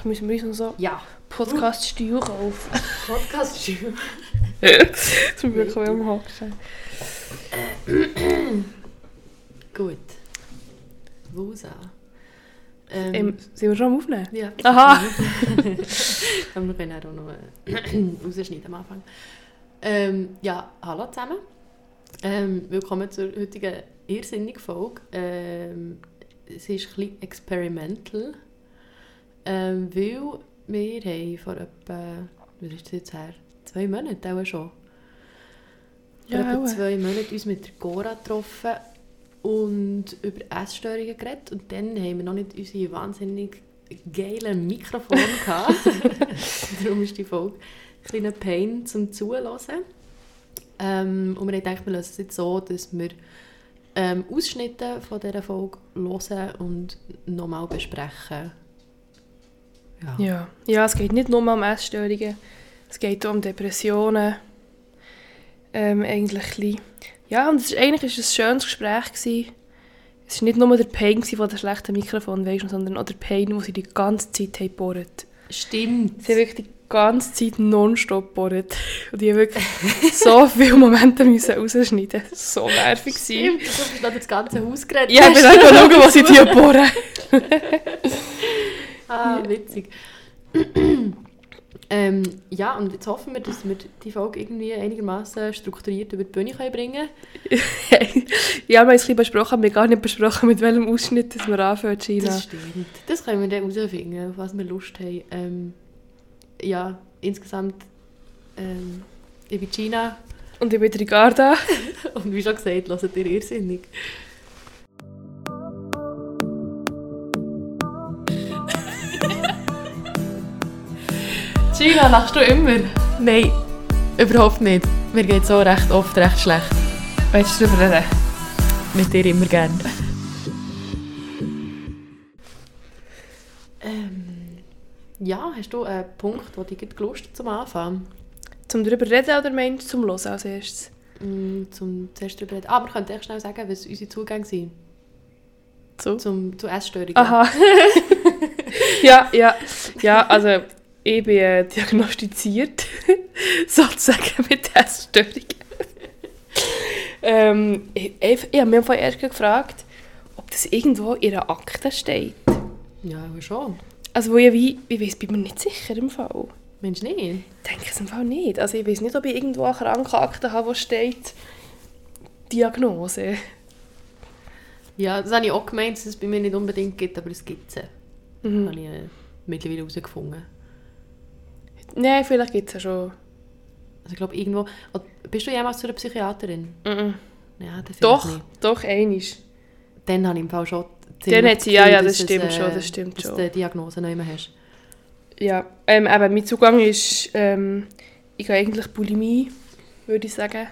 Vielleicht müssen wir uns noch so Podcast-Stil kaufen. Podcast-Stil? Zum Glück auch am Hocken. Gut. Wosa. Sind wir schon am Aufnehmen? Ja. Aha! Aber wir können auch noch rausschneiden am Anfang. Hallo zusammen. Willkommen zur heutigen irrsinnigen Folge. Es ist ein bisschen experimental, weil wir haben vor etwa, was ist das jetzt her? 2 Monaten auch schon. Vor etwa 2 Monaten uns mit der Cora getroffen und über Essstörungen geredet. Und dann haben wir noch nicht unsere wahnsinnig geilen Mikrofone gehabt. Darum ist die Folge ein kleiner Pain zum Zuhören. Und wir haben gedacht, wir lösen es jetzt so, dass wir Ausschnitte von dieser Folge hören und nochmal besprechen. Ja, es geht nicht nur um Essstörungen, es geht auch um Depressionen. Eigentlich ja, und eigentlich war es ein schönes Gespräch gewesen. Es war nicht nur der Pain von dem schlechten Mikrofon, sondern auch der Pain, wo sie die ganze Zeit gebohrt. Stimmt. Sie haben wirklich die ganze Zeit nonstop gebohrt. Und die haben wirklich so viele Momente rausschneiden. Das war so nervig. Stimmt, du hast noch das ganze Haus geredet. Ja, ich bin einfach schauen, was sie die bohren. Witzig. Und jetzt hoffen wir, dass wir die Folge irgendwie einigermaßen strukturiert über die Bühne bringen können. Ja, wir haben es ein bisschen besprochen, aber wir haben gar nicht besprochen, mit welchem Ausschnitt dass wir anfangen, Gina. Das stimmt. Das können wir dann herausfinden, auf was wir Lust haben. Insgesamt ich bin Gina. Und ich bin Ricarda. Und wie schon gesagt, hört ihr irrsinnig. Gina, lachst du immer? Nein, überhaupt nicht. Mir geht es so oft recht schlecht. Willst du darüber reden? Mit dir immer gerne. Hast du einen Punkt, der dich gelust hat zum Anfang? Zum darüber reden oder meinst du zum Hören als erstes? Zum zuerst darüber reden. Wir können echt schnell sagen, was unsere Zugänge sind. Zu Essstörungen. Aha. Ja, also ich bin diagnostiziert, sozusagen mit Essstörungen. Ich habe mich erst gefragt, ob das irgendwo in einer Akte steht. Ja, schon. Also ich weiss, bin mir nicht sicher im Fall. Meinst du nicht? Ich denke es im Fall nicht. Also ich weiss nicht, ob ich irgendwo eine Krankenakte habe, wo steht Diagnose. Ja, das habe ich auch gemeint, dass es bei mir nicht unbedingt gibt, aber es gibt es. Das habe ich mittlerweile herausgefunden. Nein, vielleicht gibt es ja schon. Also ich glaube irgendwo... Bist du jemals zu einer Psychiaterin? Ja, Doch, einisch. Dann habe ich im Fall schon... Dann hat sie, das stimmt schon. Dass du die Diagnose noch immer hast. Ja, eben, mein Zugang ist... ich habe eigentlich Bulimie, würde ich sagen.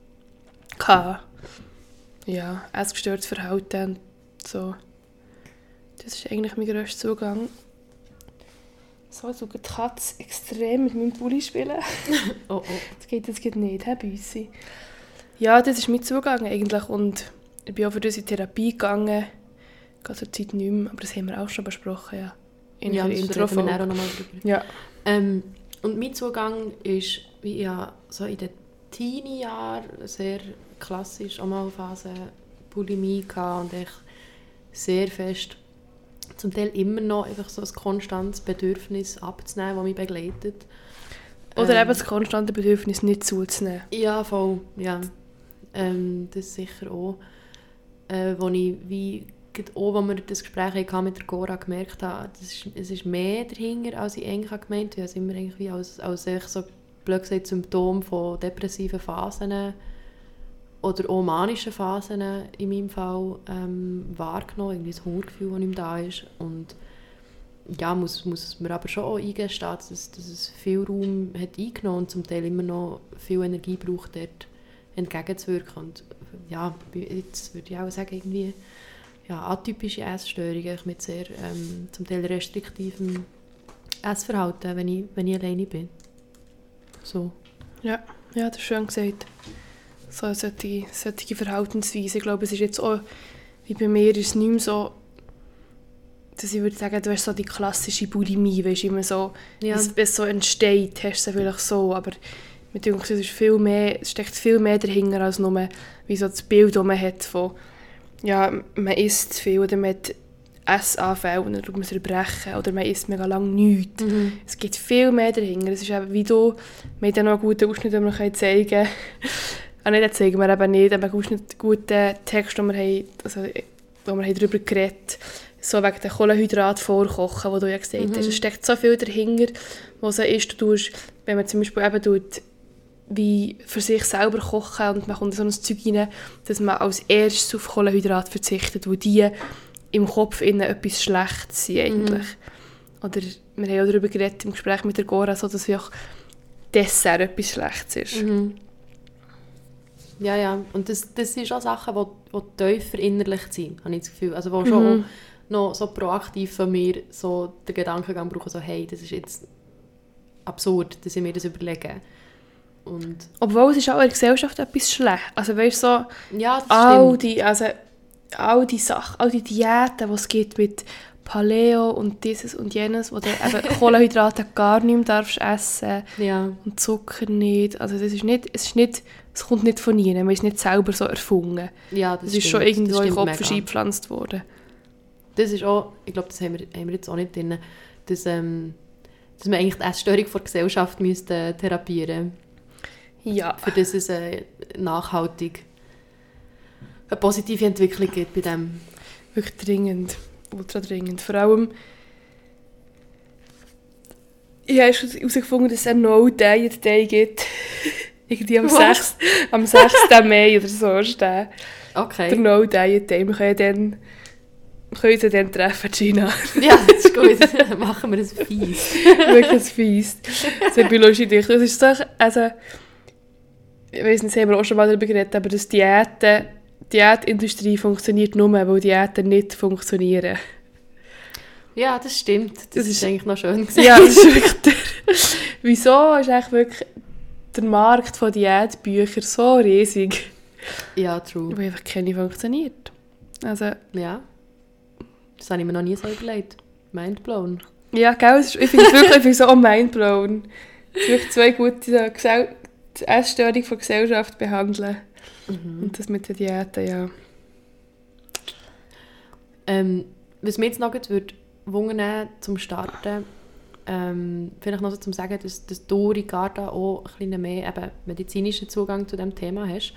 Ja, essgestörtes Verhalten und so. Das ist eigentlich mein grösster Zugang. So, jetzt schaut die Katze extrem mit meinem Pulli spielen. Oh. Das geht nicht, bei uns. Ja, das ist mein Zugang eigentlich. Und ich bin auch für das in Therapie gegangen. Geht zur Zeit nicht mehr, aber das haben wir auch schon besprochen, ja. In der Intro-Folge. Wir auch noch mal drüber. Ja. Und mein Zugang ist, wie ich so in den Teenie-Jahren sehr klassisch auch mal Phase Bulimie hatte und echt sehr fest, zum Teil immer noch einfach so ein konstantes Bedürfnis abzunehmen, das mich begleitet. Oder eben das konstante Bedürfnis nicht zuzunehmen. Ja, voll, ja. Das sicher auch. Wo ich wie auch, als wir das Gespräch hatten mit der Cora, gemerkt habe, es ist mehr dahinter, als ich eigentlich gemeint habe. Ich habe es immer irgendwie als so blöd gesagt, Symptom von depressiven Phasen oder auch manischen Phasen in meinem Fall wahrgenommen, irgendwie das Hungergefühl, das nicht da ist. Und ja, muss man aber schon auch eingestehen, dass es viel Raum hat eingenommen und zum Teil immer noch viel Energie braucht, dort entgegenzuwirken. Und ja, jetzt würde ich auch sagen, irgendwie atypische Essstörungen mit sehr zum Teil restriktivem Essverhalten, wenn ich alleine bin. So. Ja, das ist schön gesagt. So solche Verhaltensweise. Ich glaube, es ist jetzt auch, wie bei mir, ist es nicht mehr so dass ich würde sagen, du hast so die klassische Bulimie, weißt du, immer so, Ja. wenn es so entsteht, hast du es vielleicht so, aber mit dem es viel mehr, es steckt viel mehr dahinter als nur wie so das Bild, das man hat von, ja, man isst zu viel oder man hat Essanfälle und dann tut man es erbrechen oder man isst mega lange nichts. Es gibt viel mehr dahinter. Es ist eben wie du, wir haben dann noch einen guten Ausschnitt, den wir zeigen können. Den zeigen wir eben nicht, aber einen guten Text, den wir haben, also, wo wir darüber geredet haben, so wegen der Kohlenhydrat vorkochen, wo du ja gesagt hast. Es steckt so viel dahinter, was es ist. Du tust, wenn man zum Beispiel eben tut, wie für sich selber kochen und man kommt in so ein Zeug rein, dass man als erstes auf Kohlenhydrat verzichtet, wo die im Kopf innen etwas Schlechtes sind eigentlich. Oder wir haben auch darüber geredet im Gespräch mit der Gora, so, dass auch Dessert etwas Schlechtes ist. Ja. Und das sind schon Sachen, die tief verinnerlicht sind, habe ich das Gefühl. Also wo schon noch so proaktiv von mir so den Gedankengang brauchen, so hey, das ist jetzt absurd, dass ich mir das überlege. Und obwohl es ist auch in der Gesellschaft etwas schlecht. Also weißt du, so, ja, das all die Sachen, all die Diäten, die es gibt mit Paleo und dieses und jenes, wo du eben Kohlenhydrate gar nicht mehr darfst essen und Zucker nicht. Also es kommt nicht von ihnen, man ist nicht selber so erfunden. Ja, das ist schon irgendwo in den Kopf eingepflanzt worden. Das ist auch, ich glaube, das haben wir jetzt auch nicht drin, dass man eigentlich die Essstörung der Gesellschaft müsste therapieren. Ja. Für das es nachhaltig eine positive Entwicklung gibt bei dem. Wirklich dringend, ultra dringend. Vor allem, ich habe schon herausgefunden, dass es einen No-Diet-Day gibt. Irgendwie am 6. Mai oder so ist der. Okay. Der No-Diet-Day. Wir können uns dann treffen, Gina. Ja, das ist gut. Machen wir ein Feast. Wirklich ein Feast. Das ist biologische Dicht. Das ist doch, also, ich weiss nicht, haben wir auch schon mal darüber geredet, aber dass die Diätindustrie funktioniert nur, weil Diäten nicht funktionieren. Ja, das stimmt. Das ist eigentlich noch schön gesagt. Ja, das ist wirklich wieso ist eigentlich wirklich der Markt von Diätbüchern so riesig? Ja, true. Weil einfach keine funktioniert. Also, ja. Das habe ich mir noch nie so überlegt. Mindblown. Ja, gell? Ich finde es wirklich so mindblown. Es sind wirklich zwei gute die Essstörung von Gesellschaft behandeln. Und das mit den Diäten, ja. Was mir jetzt noch wundern zum Starten, vielleicht noch so zum Sagen, dass du, Ricarda, auch ein bisschen mehr eben medizinischen Zugang zu diesem Thema hast.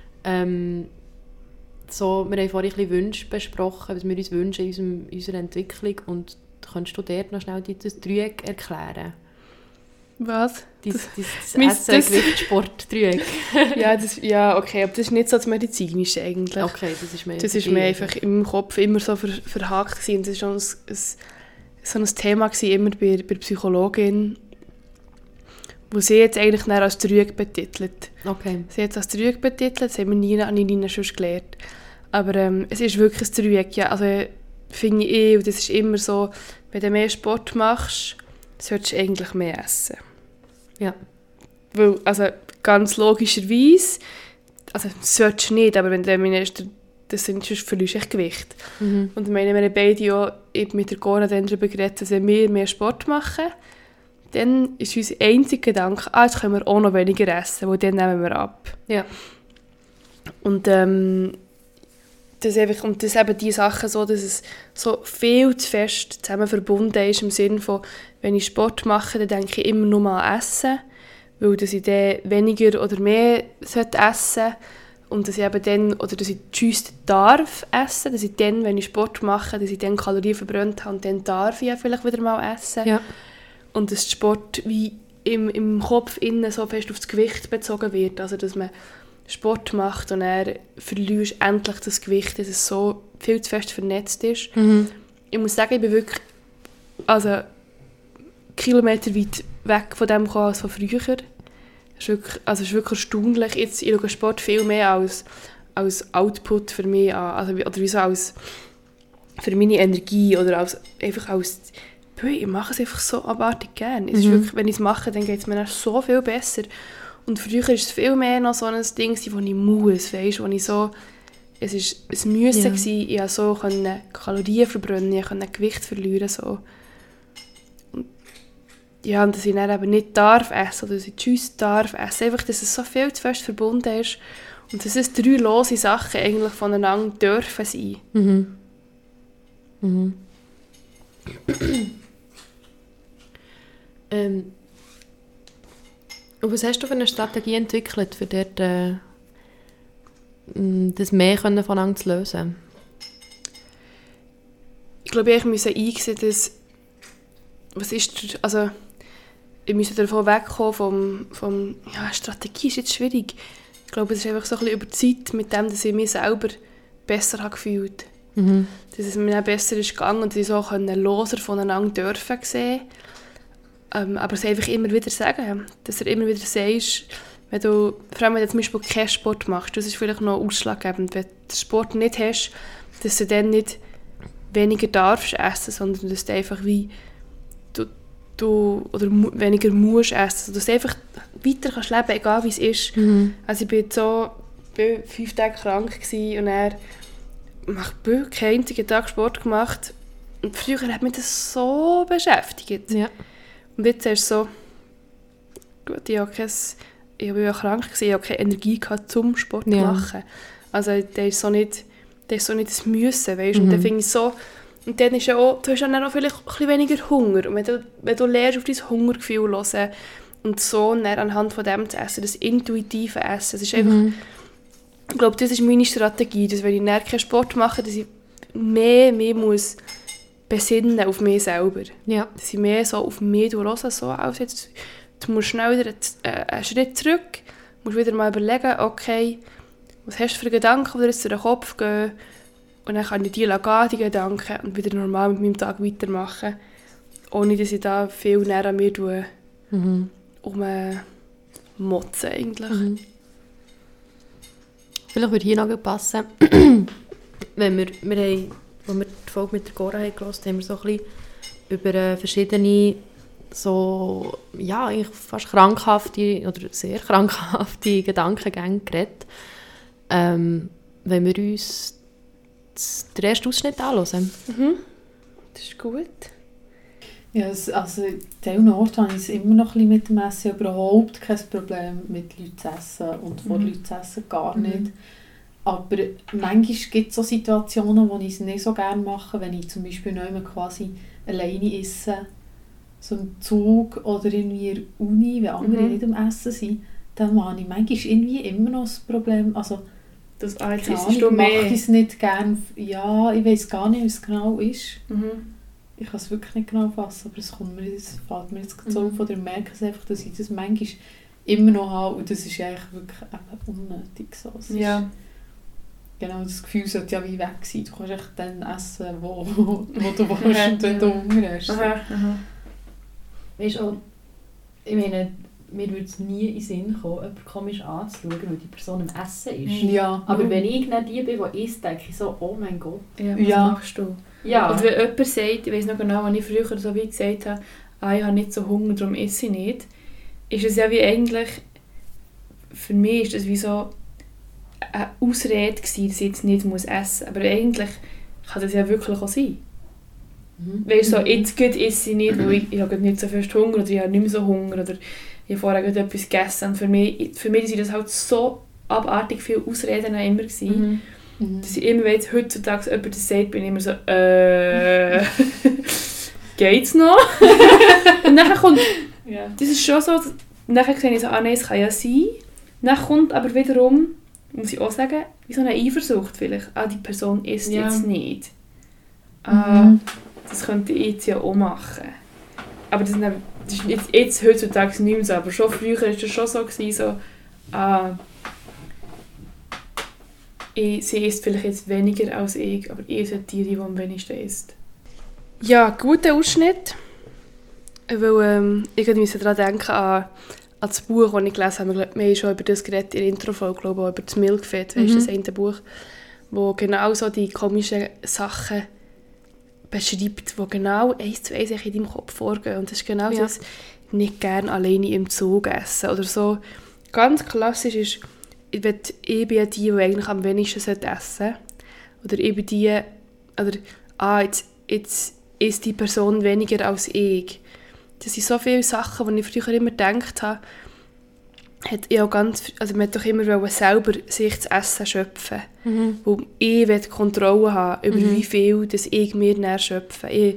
So, wir haben vorhin ein bisschen Wünsche besprochen, was wir uns wünschen in unserer Entwicklung. Und kannst du dort noch schnell das Dreieck erklären? Was? Das Essen-Gewicht-Sport-Dreieck. ja, okay, aber das ist nicht so das Medizinische eigentlich. Okay, das ist mehr... Das ist mir einfach im Kopf immer so verhakt gewesen. Das war schon so ein Thema gewesen, immer bei der Psychologin, wo sie jetzt eigentlich als Dreieck betitelt. Okay. Sie hat es als Dreieck betitelt, das haben wir nie schon gelernt. Aber es ist wirklich ein Dreieck, ja. Also finde ich, und das ist immer so, wenn du mehr Sport machst, solltest du eigentlich mehr essen. Ja. Weil, also ganz logischerweise, also solltest du nicht, aber wenn du meinst, das sind sonst verlierst du echt Gewicht. Und ich meine, wir haben beide ja mit der Cora darüber geredet, dass wenn wir mehr Sport machen, dann ist unser einziger Gedanke, jetzt können wir auch noch weniger essen, weil dann nehmen wir ab. Ja. Und das eben die Sachen so, dass es so viel zu fest zusammen verbunden ist, im Sinne von, wenn ich Sport mache, dann denke ich immer nur an Essen, weil dass ich dann weniger oder mehr essen sollte und dass ich eben dann, oder dass ich just darf essen, dass ich dann, wenn ich Sport mache, dass ich dann Kalorien verbrannt habe und dann darf ich ja vielleicht wieder mal essen. Ja. Und dass Sport wie im Kopf innen so fest auf das Gewicht bezogen wird, also dass man Sport macht und er verlierst endlich das Gewicht, dass es so viel zu fest vernetzt ist. Ich muss sagen, ich bin wirklich Kilometer weit weg von dem gekommen als von früher. Es ist wirklich erstaunlich. Jetzt, ich schaue Sport viel mehr als Output für mich an, also, oder wie so als für meine Energie oder ich mache es einfach so abartig gerne. Es ist wirklich, wenn ich es mache, dann geht es mir so viel besser. Und früher war es viel mehr noch so ein Ding, wo ich muss, weißt, wo ich so Es war ein Müssen. Ich konnte so Kalorien verbrennen, ich konnte Gewicht verlieren. So. Und, ja, und dass ich dann eben nicht darf essen oder dass ich Tschüss darf essen. Einfach, dass es so viel zu fest verbunden ist. Und dass es 3 lose Sachen eigentlich voneinander dürfen sein. Mhm. Mhm. Und was hast du für eine Strategie entwickelt, für dort, das mehr voneinander zu lösen? Ich glaube, ich musste einsehen, dass ich musste davon wegkommen vom Strategie ist jetzt schwierig. Ich glaube, es ist einfach so ein bisschen über die Zeit mit dem, dass ich mich selber besser habe gefühlt. Mhm. Dass es mir dann besser ist gegangen und dass ich so loser voneinander dürfen sehen. Aber es einfach immer wieder sagen, dass du immer wieder sagst, vor allem wenn du zum Beispiel keinen Sport machst, das ist vielleicht noch ausschlaggebend, wenn du den Sport nicht hast, dass du dann nicht weniger darfst essen, sondern dass du einfach wie weniger musst essen, dass du einfach weiter kannst leben, egal wie es ist. Mhm. Also ich war 5 Tage krank und dann habe ich keinen einzigen Tag Sport gemacht. Und früher hat mich das so beschäftigt. Ja. Und jetzt ist es so, gut, ich war ja krank, ich hatte keine Energie zum Sport zu machen. Also der ist so nicht das Müssen, weißt? Und dann finde ich so, und dann ist ja auch, du hast dann auch vielleicht ein bisschen weniger Hunger. Und wenn du lernst, auf dein Hungergefühl zu hören und so dann anhand von dem zu essen, das intuitive Essen, das ist einfach, ich glaube, das ist meine Strategie, dass wenn ich dann keinen Sport mache, dass ich mehr muss besinnen auf mich selber. Ja. Dass ich mehr so auf mich höre, so als jetzt, du musst schnell wieder einen Schritt zurück, musst wieder mal überlegen, okay, was hast du für Gedanken, die dir jetzt durch den Kopf gehen, und dann kann ich die gehen, die Gedanken, und wieder normal mit meinem Tag weitermachen, ohne dass ich da viel näher an mir rummotze eigentlich. Mhm. Vielleicht würde hier noch passen, wenn wir haben, als wir die Folge mit der Cora haben gehört, haben wir so ein bisschen über verschiedene so, ja, eigentlich fast krankhafte oder sehr krankhafte Gedankengänge geredet. Wenn wir uns den ersten Ausschnitt anschauen. Mhm. Das ist gut. Ja, also in diesen Orten habe ich immer noch ein bisschen mit dem Essen überhaupt kein Problem, mit Leuten zu essen und vor Leuten zu essen gar nicht. Aber manchmal gibt es so Situationen, wo ich es nicht so gerne mache, wenn ich zum Beispiel nicht mehr quasi alleine esse, so im Zug oder irgendwie in der Uni, wenn andere nicht am Essen sind, dann habe ich manchmal irgendwie immer noch das Problem, also das ich mache es nicht gerne, ja, ich weiß gar nicht, was es genau ist. Ich kann es wirklich nicht genau fassen, aber es fällt mir jetzt so auf, oder ich merke es einfach, dass ich das manchmal immer noch habe und das ist eigentlich wirklich unnötig so. Ja. Genau, das Gefühl sollte ja wie weg sein. Du kannst echt dann essen, wo du willst und wenn du Hunger hast. Weißt du, ich meine, mir würde es nie in den Sinn kommen, jemanden komisch anzuschauen, weil die Person am Essen ist. Ja. Aber wenn ich nicht die bin, die isst, denke ich so, oh mein Gott. Ja, was machst du? Ja. Und wenn jemand sagt, ich weiss noch genau, als ich früher so wie gesagt habe, ich habe nicht so Hunger, darum esse ich nicht, ist es ja wie eigentlich, für mich ist das wie so eine Ausrede gewesen, dass ich jetzt nicht essen muss. Aber eigentlich kann das ja wirklich auch sein. Weißt du, so, jetzt esse ich nicht, weil ich habe nicht so fest Hunger oder ich habe nicht mehr so Hunger oder ich habe vorher etwas gegessen. Und für mich waren das halt so abartig viele Ausreden immer gewesen, dass ich immer, wenn jetzt heutzutage jemand das sagt, bin ich immer so, geht's noch? Und dann kommt, das ist schon so, dann sehe ich so, nein, es kann ja sein. Dann kommt aber wiederum, muss ich auch sagen, wie so eine Eifersucht vielleicht. Die Person isst jetzt nicht. Das könnte ich jetzt ja auch machen. Aber das ist jetzt heutzutage nicht mehr so. Aber schon früher war das schon so, sie isst vielleicht jetzt weniger als ich, aber ich esse die am wenigsten isst. Ja, guter Ausschnitt. Weil ich musste daran denken, an das Buch, das ich gelesen habe. Wir haben schon über das geredet in der Intro-Folge, glaube ich, auch über das Milkfett. Weißt du, das eine Buch, wo genau so die komischen Sachen beschreibt, die genau 1:1 in deinem Kopf vorgehen. Und das ist genau das, nicht gerne alleine im Zug essen. Oder so, ganz klassisch ist, ich bin ja die eigentlich am wenigsten essen sollte. Oder ich bin die, oder jetzt isst die Person weniger als ich. Das sind so viele Sachen, die ich früher immer gedacht habe, man hat doch immer selber sich das Essen schöpfen. Wo ich will Kontrolle haben über wie viel das ich mir näher schöpfe. Ich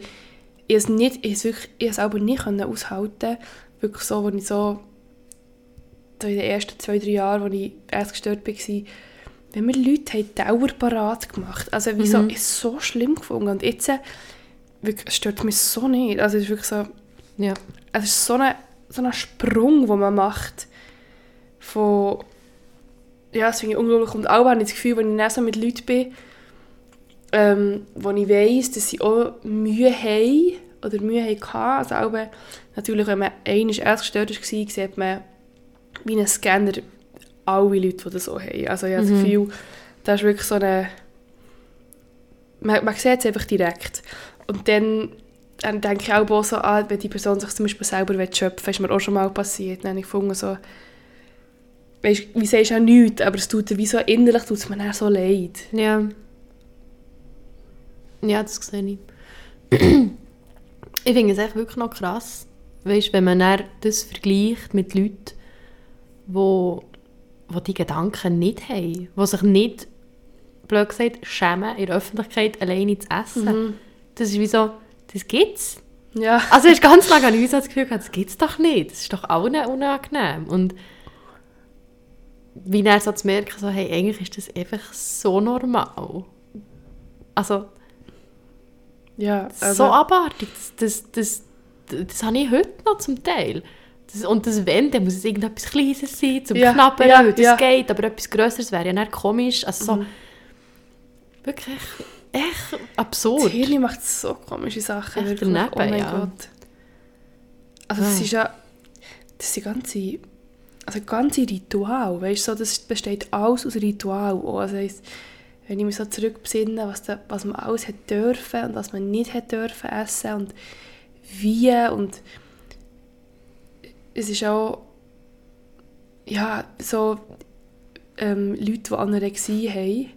es aber nicht aushalten. Wirklich so, als ich so in den ersten 2-3 Jahren, als ich erst gestört war, wenn mir Leute Teller parat gemacht haben. Also wieso ist so schlimm gefunden. Und jetzt wirklich, es stört mich so nicht. Also es ist wirklich so... Ja. Es ist so ein Sprung, den man macht. Von... Ja, das finde ich unglaublich. Und auch habe ich das Gefühl, wenn ich dann so mit Leuten bin, wo ich weiss, dass sie auch Mühe haben oder Mühe hatten. Also auch, natürlich, wenn man einmal erst gestört war, sieht man wie ein Scanner alle Leute, die das so haben. Also ich habe das Gefühl, das ist wirklich so eine... Man sieht es einfach direkt. Und dann denke ich auch so, wenn die Person sich zum Beispiel selber schöpfen will, ist mir auch schon mal passiert. Dann habe ich gefunden, so, weißt, wie sagst du auch nichts, aber es tut wie so innerlich tut es mir dann so leid. Ja. Ja, das sehe ich. Ich finde es echt wirklich noch krass, weißt, wenn man dann das vergleicht mit Leuten, die die Gedanken nicht haben, die sich nicht, blöd gesagt, schämen, in der Öffentlichkeit alleine zu essen. Das ist wie so, das gibt's. Ja. Also ich ganz lange an uns das Gefühl gehabt, das gibt's doch nicht. Das ist doch auch unangenehm. Und wie dann so zu merken, so, hey, eigentlich ist das einfach so normal. Also, ja, so abartig. Das habe ich heute noch zum Teil. Und das wenn, dann muss es irgendetwas Kleines sein, zum Knabbern, weil das geht, aber etwas Grösseres wäre ja nicht komisch. Also so, wirklich echt absurd. Das Hirn macht so komische Sachen. Echt wirklich. daneben, Oh mein ja. Gott. Also das ist ja... Das ist ganze Ritual, weißt du, so, das besteht alles aus Ritual. Also wenn ich mich so zurückbesinne, was man alles hat dürfen und was man nicht hat dürfen essen und wie und es ist auch so Leute, die Anorexie haben,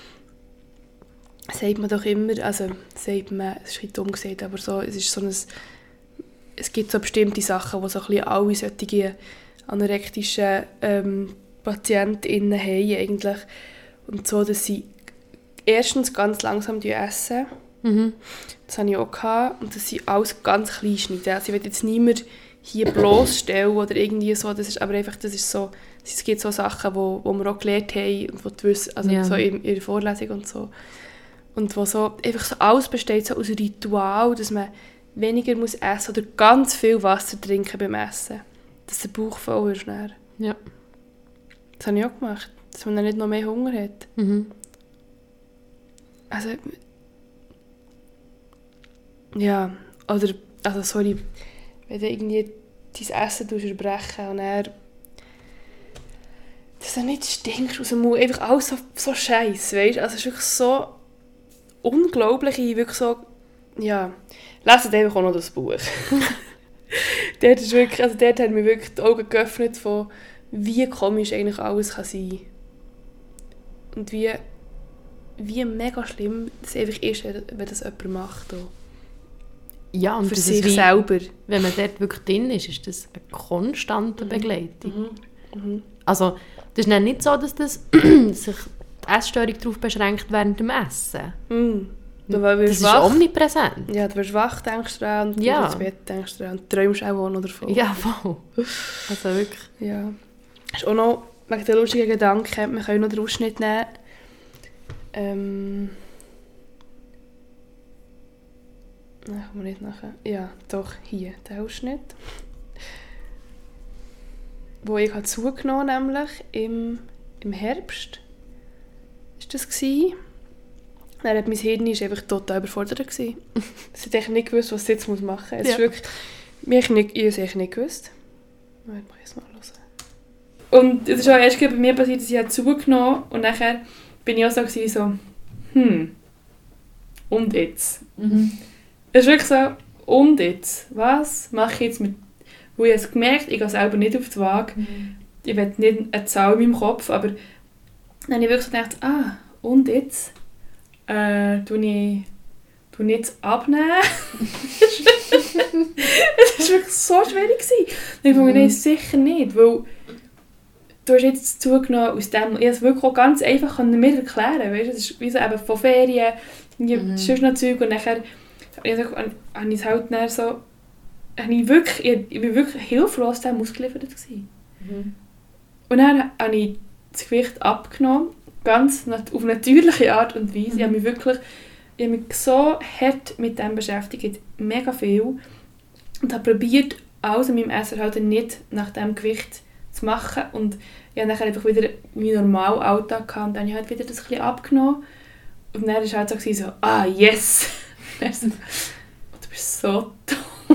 sagt man doch immer, also sagt man, es ist nicht dumm gesagt, aber so, es ist so es gibt so bestimmte Sachen, die so ein bisschen alle solche anorektischen PatientInnen haben eigentlich. Und so, dass sie erstens ganz langsam essen. Das hatte ich auch gehabt. Und dass sie alles ganz klein schneiden. Also ich will jetzt niemand hier bloßstellen oder irgendwie so. Das ist aber einfach, das ist so, es gibt so Sachen, wo wir auch gelernt haben und wo du wissen, also so in der Vorlesung und so. Und wo so, einfach so alles besteht so aus Ritual, dass man weniger muss essen oder ganz viel Wasser trinken beim Essen. Dass der Bauch voll ist. Ja. Das habe ich auch gemacht. Dass man dann nicht noch mehr Hunger hat. Also... Ja, oder... Also sorry, wenn du irgendwie dein Essen unterbrechen und dann... Dass du nicht stinkst aus dem Mund. Einfach alles so scheiße, weißt du? Also es ist wirklich so unglaublich, wirklich so... Ja, leset einfach auch noch das Buch. Dort haben mir wirklich die Augen geöffnet von wie komisch eigentlich alles kann sein. Und wie mega schlimm es einfach ist, wenn das jemand macht. Auch. Ja, und für sich selber. Wenn man dort wirklich drin ist das eine konstante Begleitung. Also, das ist nicht so, dass sich die Essstörung darauf beschränkt während dem Essen. Das ist omnipräsent. Ja, du wirst wach, denkst du dran, du gehst ins Bett, denkst du dran, und träumst auch noch davon. Ja, voll. Also wirklich. Ja. Das ist auch noch wegen der lustigen Gedanken, wir können noch den Ausschnitt nehmen. Nein, kann man nicht nachher. Ja, doch, hier, der Ausschnitt. Wo ich habe zugenommen, nämlich im Herbst. Ist das gewesen? Dann hat mein Hirn einfach total überfordert gewesen. Es hat nicht gewusst, was es jetzt machen muss. Es ist wirklich... Ich habe es nicht gewusst. Moment, ich es mal hören. Und es ist auch erst bei mir passiert, dass ich zugenommen habe und nachher bin ich auch so gewesen, und jetzt? Es ist wirklich so, und jetzt? Was mache ich jetzt mit... Weil ich habe gemerkt, ich gehe selber nicht auf die Waage. ich will nicht eine Zahl in meinem Kopf, aber dann habe ich wirklich so gedacht, und jetzt? Tue ich jetzt abnehmen? Es war wirklich so schwierig. Ich fand, nein, sicher nicht, weil du hast jetzt zugenommen aus dem, ich es wirklich auch ganz einfach mir erklären, weißt? Es ist wie so eben von Ferien, sonst noch Zeug und nachher habe ich es halt dann so, ich bin wirklich hilflos dem ausgeliefert gewesen. Und dann habe ich das Gewicht abgenommen, ganz auf natürliche Art und Weise. Ich habe mich so hart mit dem beschäftigt, mega viel, und habe probiert, alles in meinem Essen halt nicht nach dem Gewicht zu machen, und ich hatte dann einfach wieder meinen normalen Alltag gehabt, und dann habe ich halt wieder das ein bisschen abgenommen, und dann war es halt so, yes! So, du bist so dumm.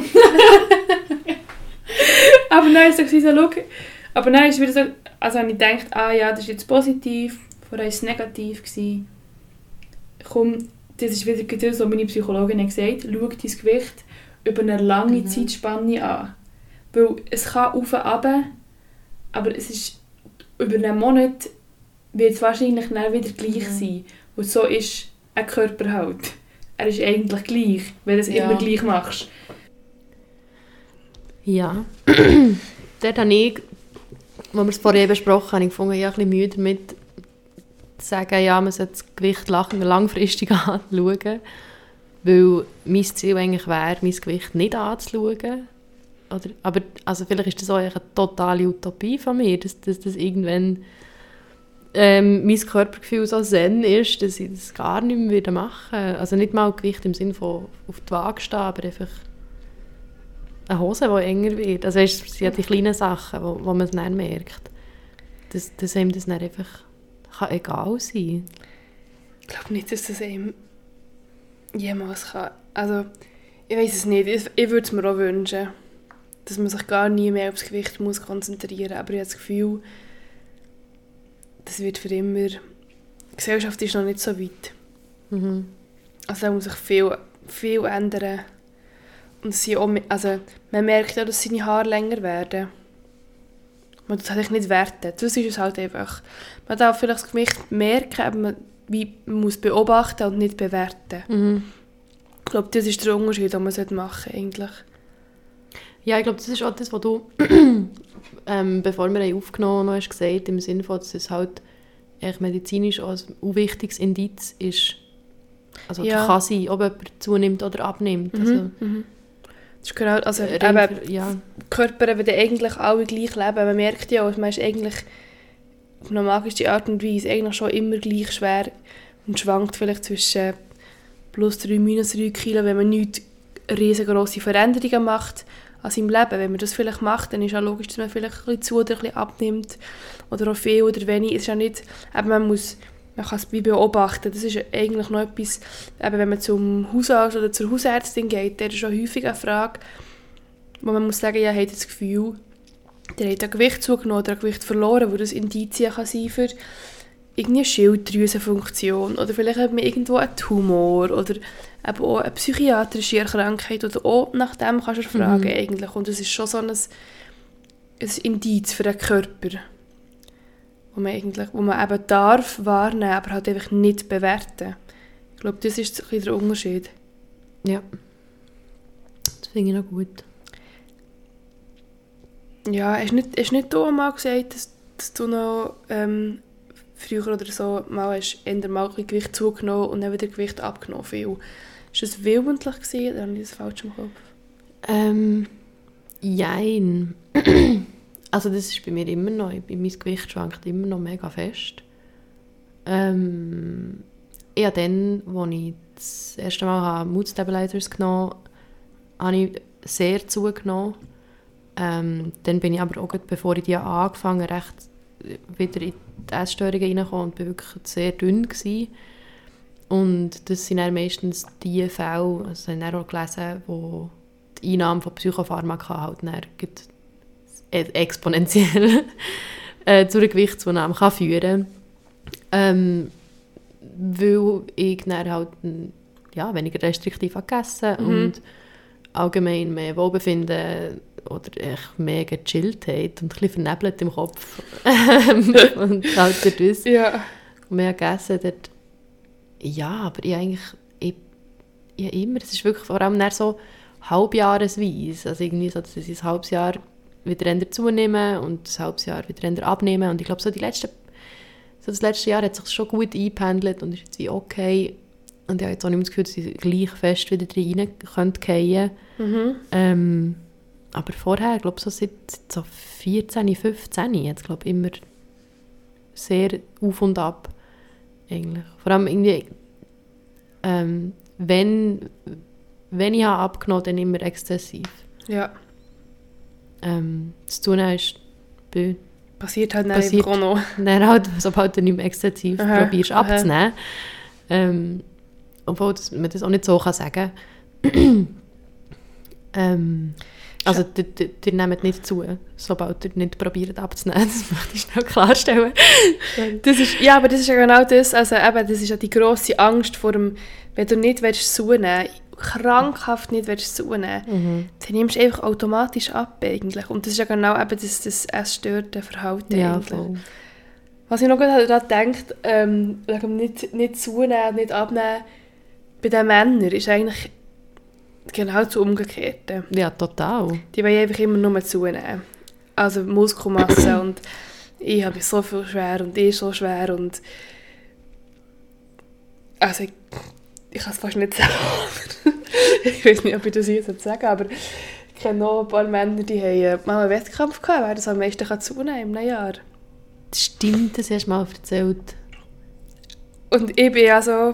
Aber dann war es so, schau, aber dann ist es wieder so, also habe ich gedacht, ja, das ist jetzt positiv, vorher war es negativ gewesen. Komm, das ist wieder das, was meine Psychologin hat gesagt, schau dein Gewicht über eine lange Zeitspanne an. Weil es kann auf und runter, aber es ist, über einen Monat wird es wahrscheinlich dann wieder gleich sein. Und so ist ein Körper halt. Er ist eigentlich gleich, wenn du es immer gleich machst. Ja. Dort habe ich, als wir es vorher besprochen haben, ich gefunden, ich habe ein bisschen Mühe damit, zu sagen, ja, man sollte das Gewicht langfristig anschauen. Weil mein Ziel eigentlich wäre, mein Gewicht nicht anzuschauen. Aber also vielleicht ist das auch eine totale Utopie von mir, dass irgendwann mein Körpergefühl so zen ist, dass ich das gar nicht mehr wieder machen würde. Also nicht mal Gewicht im Sinne von auf die Waage stehen, aber einfach eine Hose, die enger wird. Also es sind ja die kleinen Sachen, wo man es dann merkt. Dass einem das dann einfach kann egal sein. Ich glaube nicht, dass das einem jemals kann. Also, ich weiß es nicht. Ich würde es mir auch wünschen, dass man sich gar nie mehr aufs Gewicht muss konzentrieren muss. Aber ich habe das Gefühl, das wird für immer... Die Gesellschaft ist noch nicht so weit. Also da muss sich viel ändern. Und man merkt auch, dass seine Haare länger werden. Man darf sich nicht werten. Das ist es halt einfach. Man darf vielleicht das Gewicht merken, aber man muss beobachten und nicht bewerten. Ich glaube, das ist der Unterschied, den man machen sollte eigentlich. Ja, ich glaube, das ist auch das, was du, bevor wir aufgenommen haben, hast gesagt, im Sinne von, dass es halt medizinisch auch ein wichtiges Indiz ist. Also kann sein, ob jemand zunimmt oder abnimmt. Also, das ist genau, also Körper, wenn eigentlich alle gleich leben, man merkt ja, man ist eigentlich auf eine magische Art und Weise eigentlich schon immer gleich schwer und schwankt vielleicht zwischen +3, -3 Kilo, wenn man nicht riesengroße Veränderungen macht an seinem Leben. Wenn man das vielleicht macht, dann ist ja logisch, dass man vielleicht ein bisschen zu oder ein bisschen abnimmt oder auch viel oder wenig. Es ist ja nicht, aber man kann es wie beobachten. Das ist eigentlich noch etwas, eben wenn man zum Hausarzt oder zur Hausärztin geht, der ist schon häufig eine Frage, wo man muss sagen, ja, habt ihr das Gefühl, der hat ein Gewicht zugenommen oder ein Gewicht verloren, wo das Indizien kann sein für irgendeine Schilddrüsenfunktion oder vielleicht hat man irgendwo einen Tumor oder eben auch eine psychiatrische Erkrankung oder auch nach dem kannst du fragen eigentlich. Und das ist schon so ein Indiz für den Körper, wo man eben darf wahrnehmen, aber halt einfach nicht bewerten. Ich glaube, das ist ein bisschen der Unterschied. Ja, das finde ich noch gut. Ja, hast nicht du mal gesagt, dass du noch früher oder so mal hast eher mal ein Gewicht zugenommen und dann wieder Gewicht abgenommen viel. Ist das willentlich gewesen, oder habe ich das falsch im Kopf? Jein. Also das ist bei mir immer noch, mein Gewicht schwankt immer noch mega fest. Ich habe dann, als ich das erste Mal Mood Stabilizers genommen habe, ich sehr zugenommen. Dann bin ich aber auch, bevor ich die angefangen habe, recht wieder in die Essstörungen reingekommen und war wirklich sehr dünn gewesen. Und das sind dann meistens die Fälle, also ich habe auch gelesen, wo die Einnahme von Psychopharmaka halt dann exponentiell zu einer Gewichtszunahme kann führen kann. Weil ich dann halt weniger restriktiv gegessen und allgemein mehr Wohlbefinden echt mega Chilltheit und ein bisschen vernebelt im Kopf. Und halt durch das. Ja. Und mehr gegessen dort. Ja, aber ich immer, es ist wirklich vor allem dann so halbjahresweise, also irgendwie so, dass ich ein halbes Jahr wieder eher zunehmen und ein halbes Jahr wieder eher abnehmen und ich glaube, das letzte Jahr hat sich schon gut eingependelt und ist jetzt wie okay und ich habe jetzt auch nicht mehr das Gefühl, dass ich gleich fest wieder rein fallen könnte. Aber vorher, ich glaube, so seit so 14, 15, jetzt glaube ich immer sehr auf und ab eigentlich. Vor allem irgendwie wenn ich habe abgenommen, dann immer exzessiv. Ja. Das Zunehmen ist Passiert halt dann einfach auch noch. Dann halt, sobald du nicht mehr exzessiv probierst abzunehmen. Obwohl man das auch nicht so sagen kann. Also, ihr nehmt nicht zu, sobald ihr nicht probiert abzunehmen. Das möchte ich schnell klarstellen. Ja, aber das ist ja genau das. Also, eben, das ist ja die grosse Angst vor dem, wenn du nicht zunehmen willst, krankhaft nicht zunehmen, dann nimmst du einfach automatisch ab eigentlich. Und das ist ja genau eben das essstörte Verhalten eigentlich. Voll. Was ich noch gerade daran denke, nicht zunehmen, nicht abnehmen, bei den Männern ist eigentlich genau das Umgekehrte. Ja, total. Die wollen einfach immer nur zunehmen. Also Muskelmasse und ich habe so viel schwer und ich so schwer und also ich kann es fast nicht sagen. Ich weiß nicht, ob ich das jetzt sagen kann, aber ich kenne noch ein paar Männer, die haben mal einen Wettkampf gehabt, wer das am meisten zunehmen in einem Jahr. Das stimmt, das hast du mal erzählt. Und ich bin also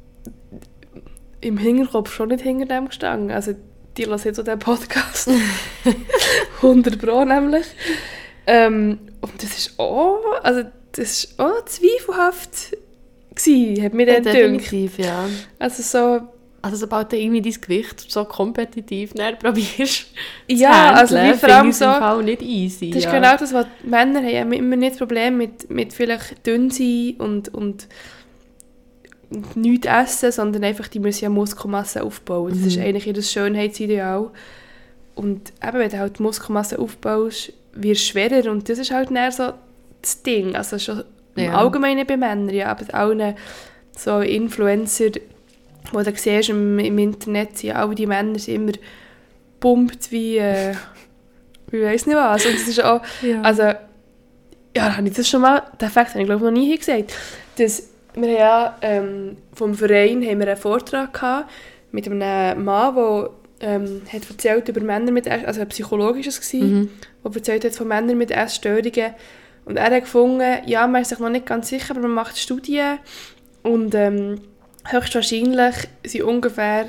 im Hinterkopf schon nicht hinter dem gestanden. Also die hören jetzt so den Podcast. 100% nämlich. Und das ist auch zweifelhaft gewesen, hat mir dann definitiv, ja. Also sobald du irgendwie dein Gewicht so kompetitiv probierst ja, also wie vor allem so, Fall nicht easy. Das ist genau das, was die Männer haben immer nicht das Problem mit vielleicht dünn sein und nichts essen, sondern einfach, die müssen ja Muskelmasse aufbauen. Das ist eigentlich ihr Schönheitsideal. Und eben, wenn du halt Muskelmasse aufbaust, wirst du schwerer und das ist halt dann so das Ding. Also schon im Allgemeinen bei Männern, ja, aber allen so Influencer, wo du siehst im Internet, sind all die Männer sind immer pumpt wie weiss nicht was. Und das ist auch, also, ja, habe ich das schon mal, den Fakt habe ich glaube noch nie gesagt, dass wir ja vom Verein haben wir einen Vortrag gehabt mit einem Mann, der hat erzählt über Männer mit Essstörungen, also ein psychologisches gsi, der erzählt hat von Männern mit Essstörungen. Und er hat gefunden, ja, man ist sich noch nicht ganz sicher, aber man macht Studien und höchstwahrscheinlich sind ungefähr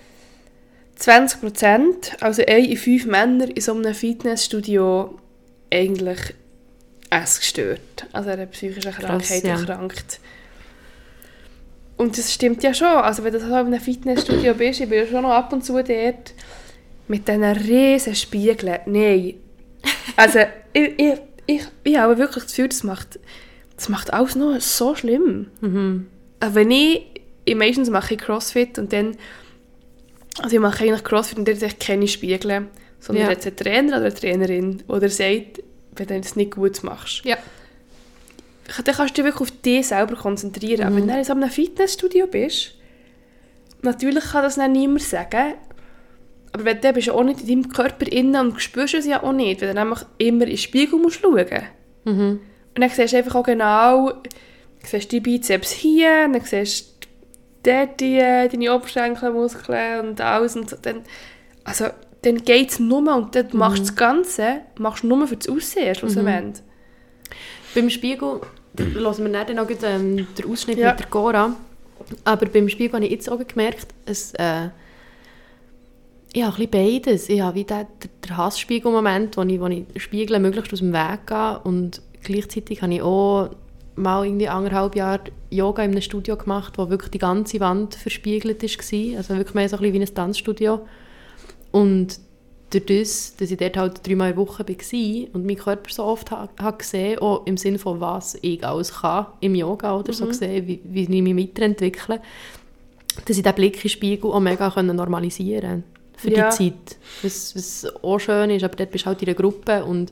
20%, also 1 in 5 Männer in so einem Fitnessstudio eigentlich essgestört. Also er hat psychische Krankheit erkrankt. Und das stimmt ja schon. Also wenn du so in einem Fitnessstudio bist, ich bin ja schon noch ab und zu dort mit diesen riesen Spiegeln. Nein. Also ich habe wirklich das Gefühl, das macht alles noch so schlimm. Also wenn meistens mache ich Crossfit und dann, also ich mache eigentlich Crossfit und dann sehe ich keine Spiegel, sondern jetzt ein Trainer oder eine Trainerin, oder sagt, wenn du das nicht gut machst. Ja. Dann kannst du dich wirklich auf dich selber konzentrieren. Aber wenn du in so einem Fitnessstudio bist, natürlich kann das dann niemand sagen, aber wenn du bist ja auch nicht in deinem Körper innen und spürst es ja auch nicht, weil du nämlich immer in den Spiegel musst schauen. Und dann siehst du einfach auch genau, siehst die Bizeps hier, dann siehst du dort deine Oberschenkelmuskeln und alles. Und so. Dann geht es nur und dann machst du das Ganze nur für das Aussehen schlussendlich. Beim Spiegel hören wir dann noch den Ausschnitt mit der Cora. Aber beim Spiegel habe ich jetzt auch gemerkt, ich habe ein bisschen beides. Ich habe wie den Hassspiegel-Moment, wo ich Spiegel möglichst aus dem Weg gehe. Und gleichzeitig habe ich auch mal irgendwie 1,5 Jahre Yoga in einem Studio gemacht, wo wirklich die ganze Wand verspiegelt war. Also wirklich mehr so ein bisschen wie ein Tanzstudio. Und durch das, dass ich dort halt 3-mal in der Woche war und meinen Körper so oft habe gesehen, auch im Sinne von, was ich alles kann im Yoga oder so gesehen, wie ich mich weiterentwickle, dass ich diesen Blick in den Spiegel auch mega normalisieren konnte. für die Zeit. Was auch schön ist, aber dort bist du halt in einer Gruppe und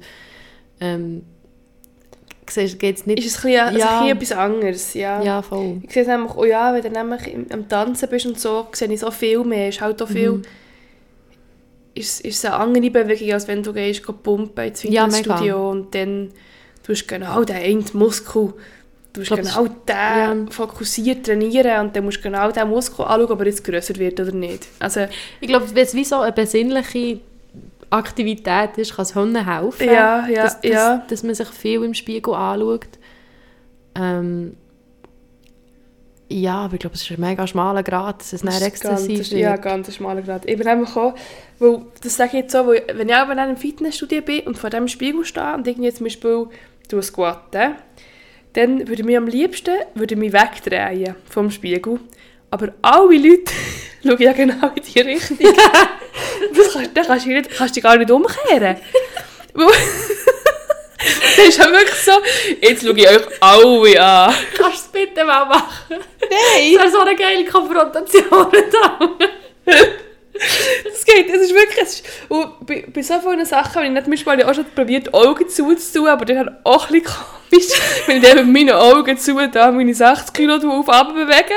geht's nicht... Ist es ein bisschen etwas anderes, ja. Ja, voll. Ich sehe es nämlich auch, ja, wenn du nämlich am Tanzen bist und so, sehe ich so viel mehr. Ist halt auch viel... Ist es eine andere Bewegung, als wenn du gehst pumpen ins Fitnessstudio und dann tust du genau den einen Muskel, du musst genau den fokussiert trainieren und dann musst du genau den Muskel anschauen, ob er jetzt grösser wird oder nicht. Also, ich glaube, wenn es wie so eine besinnliche Aktivität ist, kann es Hunden helfen, dass man sich viel im Spiegel anschaut. Ja, aber ich glaube, es ist ein mega schmaler Grad, dass es nicht exzessiv wird. Ja, ganz ein schmaler Grad. Ich bin nämlich auch, weil, das sage ich jetzt so, weil, wenn ich auch in einem Fitnessstudio bin und vor diesem Spiegel stehe und irgendwie zum Beispiel squatten, dann würde ich mich am liebsten wegdrehen vom Spiegel. Aber alle Leute schauen ja genau in die Richtung. Dann kannst du dich gar nicht umkehren. Das ist ja wirklich so, jetzt schaue ich euch alle an. Kannst du es bitte mal machen? Nein! Das wäre so eine geile Konfrontation da. Das geht, es ist wirklich, und bei so vielen Sachen habe ich nicht, manchmal auch schon probiert, die Augen zuzutun, aber das ist auch ein bisschen komisch, wenn ich dann mit meinen Augen zu da meine 60 Kilo auf bewege.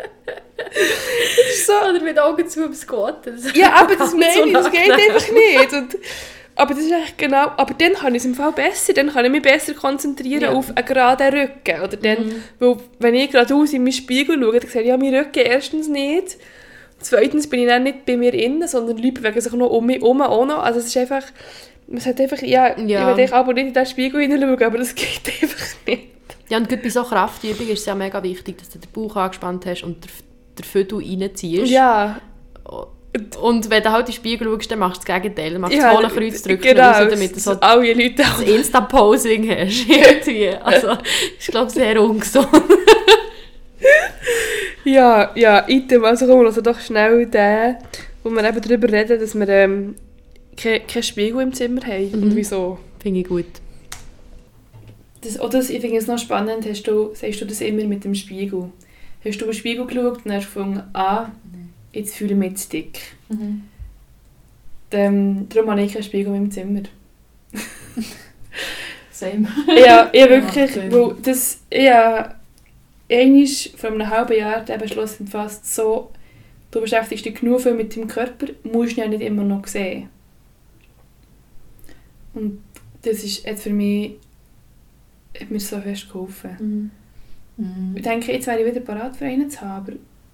So. Oder mit Augen zu am Squatten. Ja, aber das meine ich, das geht einfach nicht. Aber das ist eigentlich genau, aber dann kann ich es im Fall besser, dann kann ich mich besser konzentrieren auf einen geraden Rücken. Oder dann, weil wenn ich geradeaus in meinen Spiegel schaue, dann sehe ich ja meinen Rücken erstens nicht. Zweitens bin ich dann nicht bei mir innen, sondern Leute bewegen sich noch um mich herum auch noch. Also es ist einfach, man sollte einfach, ich will aber nicht in den Spiegel hineinschauen, aber das geht einfach nicht. Ja, und gerade bei so Kraftübungen ist es ja mega wichtig, dass du den Bauch angespannt hast und den Viertel reinziehst. Ja. Und wenn du halt in den Spiegel schaust, dann machst du das Gegenteil. Dann machst du das Kreuz genau, raus, damit du so alle Leute das Insta-Posing hast. Irgendwie. Also, ich glaube, sehr ungesund. Ja, item. Also kommen wir also doch schnell den, wo wir eben darüber reden, dass wir keinen Spiegel im Zimmer haben. Und wieso? Finde ich gut. Ich finde es noch spannend, sagst du das immer mit dem Spiegel? Hast du in den Spiegel geschaut und hast gefunden, jetzt fühle ich mich zu dick. Darum habe ich keinen Spiegel im Zimmer. Same. Ja, wirklich, weil das, einmal vor einem halben Jahr der Beschluss fast so, du beschäftigst dich genug viel mit deinem Körper, musst du ja nicht immer noch sehen. Und das ist jetzt für mich, hat mir so fest geholfen. Ich denke, jetzt wäre ich wieder bereit für einen zu haben, aber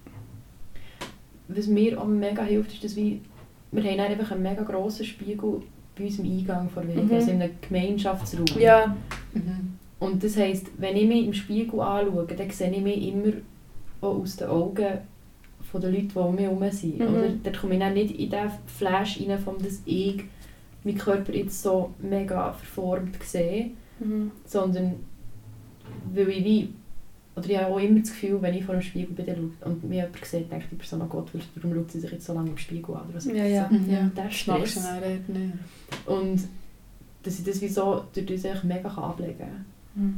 was mir auch mega hilft, ist, dass wir haben einfach einen mega grossen Spiegel bei uns im Eingang vor der also in einem Gemeinschaftsraum. Ja. Und das heisst, wenn ich mich im Spiegel anschaue, dann sehe ich mich immer auch aus den Augen der Leute, die um mich herum sind. Oder dann komme ich dann nicht in diesen Flash rein, von dass ich meinen Körper jetzt so mega verformt sehe, sondern weil ich wie, oder ich habe auch immer das Gefühl, wenn ich vor dem Spiegel bin und mir jemand sieht, denkt die Person, oh Gott, warum schaut sie sich jetzt so lange im Spiegel an? Also, ja. Der Stress. Und dass ich das wie so durch das mega ablegen kann.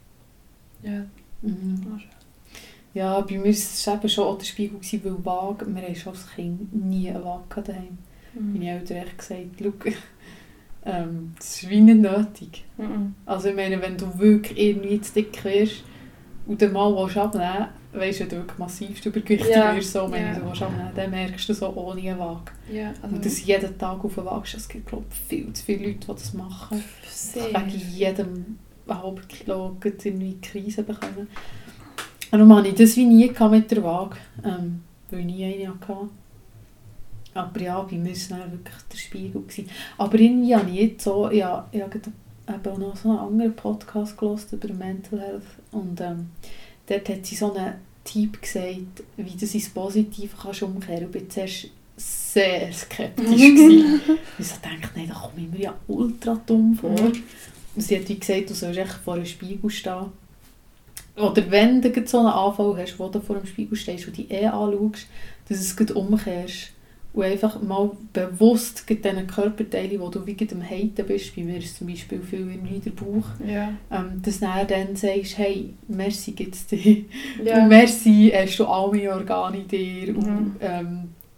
Ja, bei mir war es eben schon auch der Spiegel, weil Waage, wir haben schon als Kind nie eine Waage daheim. Meine Eltern haben gesagt, schau, das ist wie nicht nötig. Also ich meine, wenn du wirklich irgendwie zu dick wirst und dann mal abnehmen willst, wenn du wirklich massivst übergewichtig wirst, so, wenn du abnehmen, dann merkst du so ohne eine Waage. Ja, also und das jeden Tag auf eine Waage, es gibt, glaube ich, viel zu viele Leute, die das machen. Wegen jedem halben Kilo irgendwie Krise bekommen. Und dann hatte ich das wie nie mit der Waage, weil ich nie eine hatte. Aber ja, bei mir war es wirklich der Spiegel. Aber irgendwie habe ich jetzt so, ich habe auch noch so einen anderen Podcast gehört über Mental Health. Und dort hat sie so einen Tipp gesagt, wie du ins Positive kannst umkehren. Ich war zuerst sehr skeptisch. Ich so dachte, nein, da komme ich mir ja ultra dumm vor. Und sie hat wie gesagt, du sollst echt vor einem Spiegel stehen. Oder wenn du so einen Anfall hast, wo du vor dem Spiegel stehst und dich anschaust, dass du es umkehrst. Und einfach mal bewusst diesen Körperteilen, wo du wie am Haten bist, bei mir ist es zum Beispiel viel im der Bauch, dass du dann sagst, hey, merci gibt's dir. Und merci hast du all meine Organe in dir. Und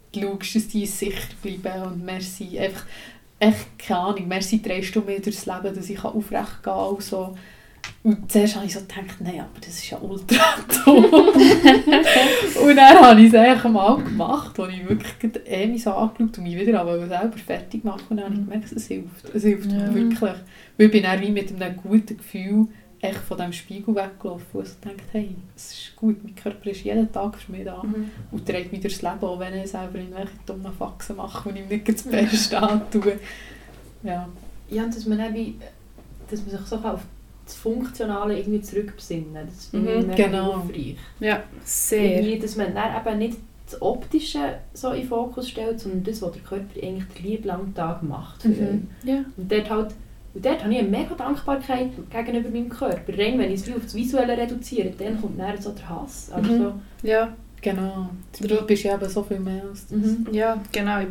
schaust, dass die sicher bleiben und merci, einfach, echt keine Ahnung, merci trägst du mir durchs Leben, dass ich aufrecht gehen kann und so. Und zuerst habe ich so gedacht, nein, aber das ist ja ultra dumm. Und dann habe ich es eigentlich mal gemacht, wo ich wirklich mich so angeschaut und mich wieder selber fertig machen. Und dann habe ich gemerkt, es hilft. Es hilft wirklich. Weil ich bin dann wie mit einem guten Gefühl echt von diesem Spiegel weggelaufen und so gedacht, hey, es ist gut, mein Körper ist jeden Tag für mich da und trägt mich durchs Leben, auch wenn ich selber irgendwelche dummen Faxen mache und ich nicht das Beste antue. Ja. Ja, und dass man sich so auf das Funktionale irgendwie zurückbesinnen. Das finde ich mega hilfreich. Ja, sehr. Irgendwie, dass man dann eben nicht das Optische so in den Fokus stellt, sondern das, was der Körper eigentlich den lieben langen Tag macht. Ja. Und dort habe ich eine mega Dankbarkeit gegenüber meinem Körper. Rein, wenn ich es auf das Visuelle reduziere, dann kommt dann so der Hass. Also so. Ja, genau. Du bist ja eben so viel mehr als das. Ja, genau.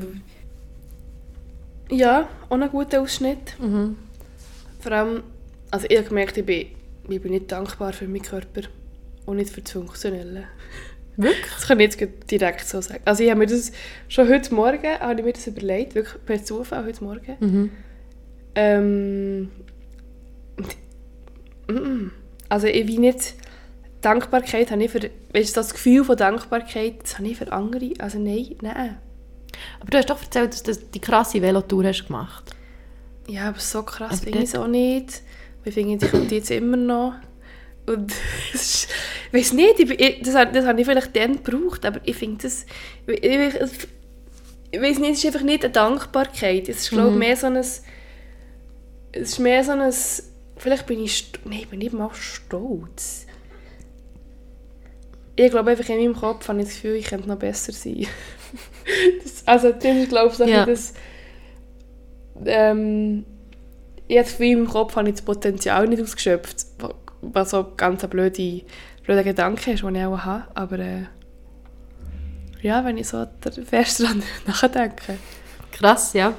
Ja, auch ein guter Ausschnitt. Vor allem, also ich habe gemerkt, ich bin nicht dankbar für meinen Körper und nicht für das Funktionelle. Wirklich? Das kann ich jetzt direkt so sagen. Also ich habe mir das schon heute Morgen überlegt, wirklich per Zufall heute Morgen. Also ich will nicht Dankbarkeit habe ich für, weißt du, das Gefühl von Dankbarkeit, das habe ich für andere, also nein. Aber du hast doch erzählt, dass du die krasse Velotour hast gemacht. Ja, aber so krass finde ich es auch nicht. Ich finde, ich könnte jetzt immer noch. Und ich weiß nicht, das habe ich vielleicht dann gebraucht, aber ich finde das... Ich weiß nicht, es ist einfach nicht eine Dankbarkeit. Es ist, glaube ich, mehr so ein... Es ist mehr so ein... Vielleicht bin ich... Nein, ich bin nicht mal stolz. Ich glaube einfach, in meinem Kopf habe ich das Gefühl, ich könnte noch besser sein. Das ist, glaube ich, ja. Das... Jetzt wie im Kopf habe ich das Potenzial nicht ausgeschöpft, was so ganz ein blöder Gedanke ist, den ich auch habe. Aber ja, wenn ich so fest daran nachdenke. Krass, ja.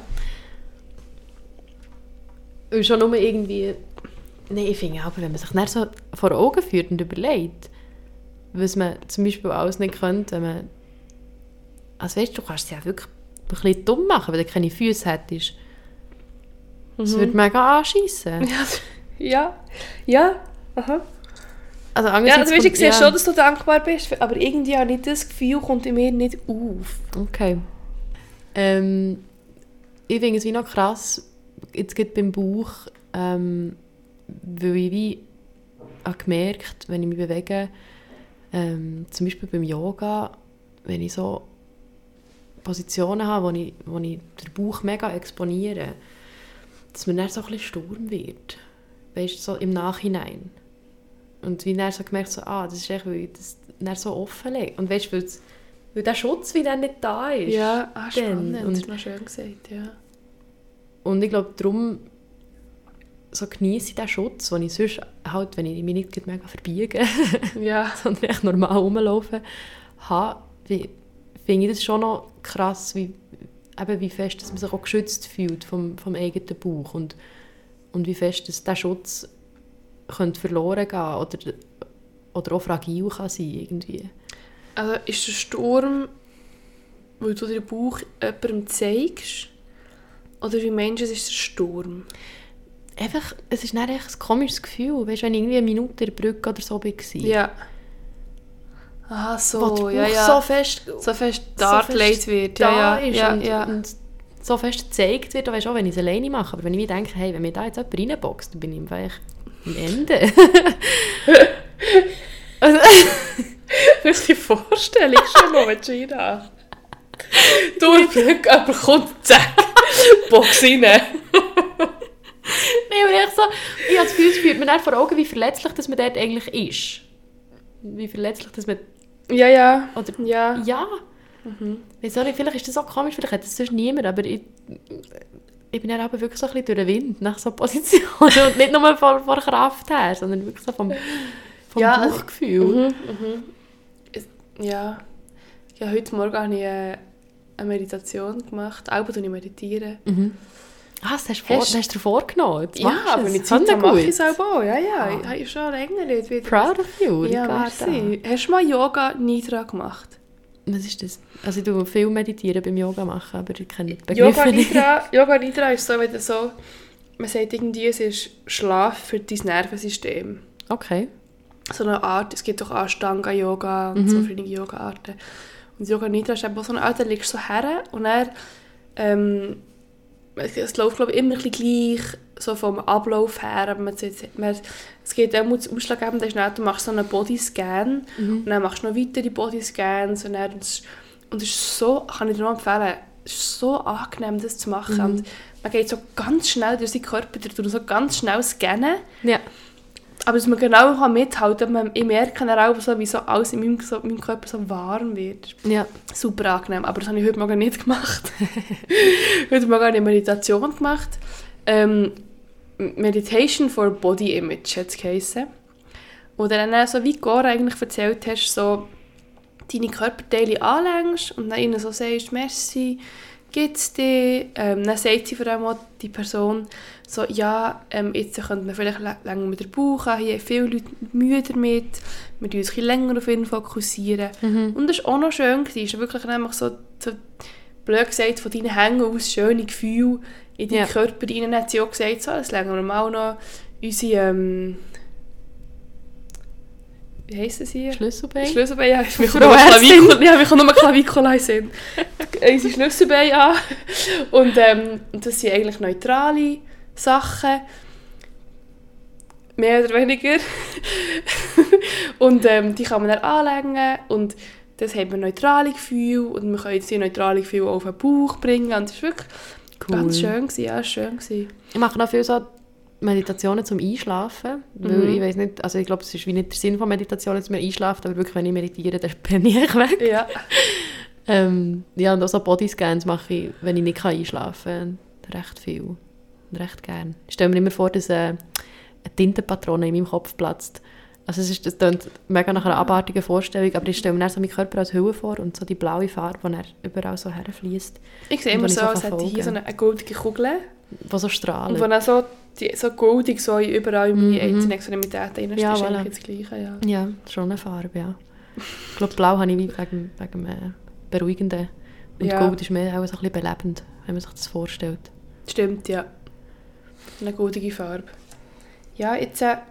Und schon nur irgendwie... Nein, ich finde aber, wenn man sich nicht so vor Augen führt und überlegt, was man zum Beispiel alles nicht könnte, wenn man... Also weißt du kannst es ja wirklich ein bisschen dumm machen, wenn du keine Füße hättest. Das würde mega anschiessen. Ja. Aha. Also weißt, ich sehe schon, dass du dankbar bist, aber irgendwie habe ich das Gefühl, kommt in mir nicht auf. Okay. Ich finde es wie noch krass, jetzt geht beim Bauch, weil ich wie habe gemerkt, wenn ich mich bewege, zum Beispiel beim Yoga, wenn ich so Positionen habe, wo ich den Bauch mega exponiere, dass mir dann so ein bisschen Sturm wird. Weißt du, so im Nachhinein. Und wie dann so gemerkt, so, das ist echt, weil ich das dann so offenlege. Und weißt du, weil der Schutz wie dann nicht da ist. Ja, spannend. Und, das ist noch schön gesagt, ja. Und ich glaube, darum so genieße ich den Schutz, den ich sonst halt, wenn ich mich nicht mega verbiege, sondern echt normal rumlaufen habe, finde ich das schon noch krass, wie fest dass man sich auch geschützt fühlt vom eigenen Bauch und wie fest dass der Schutz könnte verloren gehen oder auch fragil kann sein irgendwie. Also ist der Sturm, weil du den Bauch jemandem zeigst, oder wie meinst du, es ist der Sturm? Einfach, es ist nicht echt ein komisches Gefühl, weißt, wenn ich irgendwie eine Minute in der Brücke oder so war. Ja. Aha, so, wo der Bauch so fest dargelegt wird. Ja. Und so fest gezeigt wird, weißt, auch wenn ich es alleine mache. Aber wenn ich mir denke, hey, wenn mir da jetzt jemand reinboxt, dann bin ich einfach am Ende. Vielleicht die Vorstellung schon mal, wenn du rein durch die Brücke, aber kommt, zack, Box rein. Nein, aber ich habe das Gefühl, es führt mir dann vor Augen, wie verletzlich dass man dort eigentlich ist. Wie verletzlich dass man... Ja. Oder, ja. Sorry, vielleicht ist das auch komisch, vielleicht hat das sonst niemand, aber ich bin dann aber wirklich so ein bisschen durch den Wind nach so Positionen und nicht nur von Kraft her, sondern wirklich so vom Bauchgefühl. Ja, heute Morgen habe ich eine Meditation gemacht, auch wenn ich meditiere. Das hast du dir vorgenommen? Ja, aber mit Zeit mache ich es auch. Ja. Ich habe schon länger nicht wieder. Proud of you. Ja, merci. Hast du mal Yoga Nidra gemacht? Was ist das? Also ich tue viel meditieren beim Yoga machen, aber ich kenne die Begriffe nicht. Yoga Nidra ist so, wenn so, man sagt irgendwie, es ist Schlaf für dein Nervensystem. Okay. So eine Art, es gibt auch Ashtanga-Yoga und so verschiedene Yoga-Arten. Und Yoga Nidra ist eben so eine Art, da liegst du so her und dann, es läuft glaube ich immer ein bisschen gleich, so vom Ablauf her, aber es geht auch um das Ausschlaggebende, du machst so einen Bodyscan und dann machst du noch weitere Bodyscans und es ist so, kann ich dir noch empfehlen, es ist so angenehm, das zu machen. Und man geht so ganz schnell durch seinen Körper, der tut so ganz schnell scannen. Ja. Aber dass man genau mithalten kann, ich merke dann auch, so, wie so alles in meinem Körper so warm wird. Ja. Super angenehm, aber das habe ich heute Morgen nicht gemacht. Heute Morgen habe ich eine Meditation gemacht. Meditation for Body Image hat es geheissen. Und dann so wie Cora eigentlich erzählt hast, so deine Körperteile anlängst und dann ihnen so sagst, merci, gibt's dir? Dann sagt sie vor allem auch die Person so, ja, jetzt könnte man vielleicht länger mit dem Bauch an, hier haben viele Leute Mühe damit, wir tun uns ein bisschen länger auf ihn fokussieren. Und das war auch noch schön, es war wirklich nämlich so blöd gesagt, von deinen Hängen aus schöne Gefühle in deinen Körper rein. Dann hat sie auch gesagt, so, das legen wir mal noch unsere, wie heisst das hier? Schlüsselbein? Schlüsselbein, ja. Wir kommen nur Clavicula in Sinn. Unsere Schlüsselbein an. Und das sind eigentlich neutrale Sachen. Mehr oder weniger. Und die kann man dann anlegen. Und das haben wir neutrale Gefühle. Und wir können diese neutrale Gefühle auf den Bauch bringen. Und das war wirklich ganz schön. Ja, schön gewesen. Ich mache noch viel so Meditationen zum Einschlafen. Weil ich weiss nicht, also ich glaube, es ist wie nicht der Sinn von Meditationen, dass man einschläft, aber wirklich, wenn ich meditiere, dann bin ich weg. Ja. Ja, und auch so Bodyscans mache ich, wenn ich nicht einschlafen kann, recht viel und recht gern. Ich stelle mir immer vor, dass eine Tintenpatrone in meinem Kopf platzt. Also das klingt mega nach einer abartigen Vorstellung, aber ich stelle mir dann so meinen Körper als Hülle vor und so die blaue Farbe, die überall so herfließt. Ich sehe immer so, als hätte ich hier so eine goldige Kugel. Die so strahlt. Und wenn dann so goldig so überall in meine einzelnen Extremitäten reinstehst, ist eigentlich das Gleiche. Ja, schon eine Farbe, ja. Ich glaube, blau habe ich wegen Beruhigenden. Und Gold ist mehr auch so ein bisschen belebend, wenn man sich das vorstellt. Stimmt, ja. Eine goldige Farbe. Ja, jetzt haben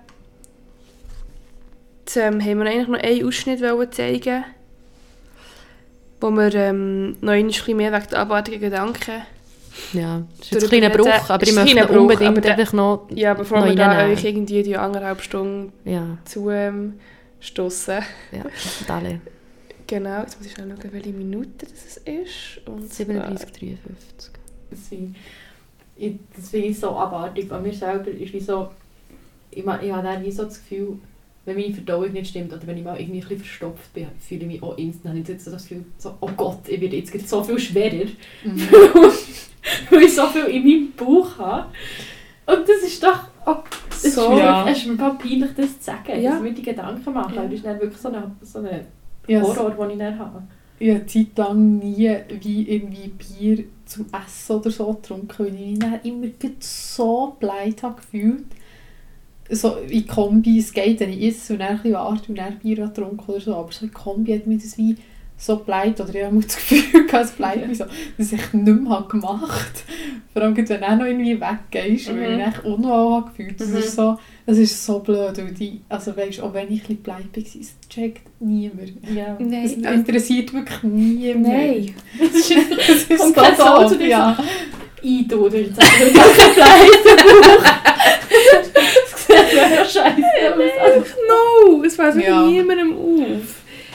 wir eigentlich noch einen Ausschnitt zeigen, wo wir noch ein bisschen mehr wegen der abartigen Gedanken. Ja, das ist jetzt ein kleiner Bruch, aber ich möchte unbedingt einfach noch. Ja, bevor wir da euch irgendwie die 1,5 Stunden zu stossen. Ja, total. Genau, jetzt muss ich schnell schauen, welche Minute das ist. Und 37,53. Das finde ich so abartig. Bei mir selber ist wie so, ich habe dann wie so das Gefühl, wenn meine Verdauung nicht stimmt oder wenn ich mal irgendwie ein bisschen verstopft bin, fühle ich mich auch instant. Ich habe jetzt so das Gefühl, so, oh Gott, ich werde jetzt so viel schwerer, weil ich so viel in meinem Bauch habe. Und das ist doch... es ist mir peinlich, das zu sagen, dass ich mir die Gedanken mache. Ja. Das ist dann wirklich so ein Horror, den ich dann habe. Ich habe eine Zeit lang nie wie irgendwie Bier zum Essen oder so getrunken, weil ich mich dann immer so blöd habe gefühlt. So in Kombi, es geht, wenn ich esse und dann ein bisschen warte und dann Bier getrunken oder so, aber so in Kombi hat mir das wie so bleibt, oder ich habe das Gefühl, es bleibt mir so, dass ich nicht mehr gemacht habe. Vor allem, wenn du auch noch irgendwie weggehst, weil ich mich unwohl gefühlt habe. Das ist so blöd, weil also weißt, auch wenn ich ein bisschen bleib war, es checkt niemand. Ja. Nein. Das interessiert wirklich niemand. Nein. Das ist so doof, ja. Eintun, würde ich sagen, weil das so bleibt. Das sieht ja scheiße aus. No, es fällt niemandem auf.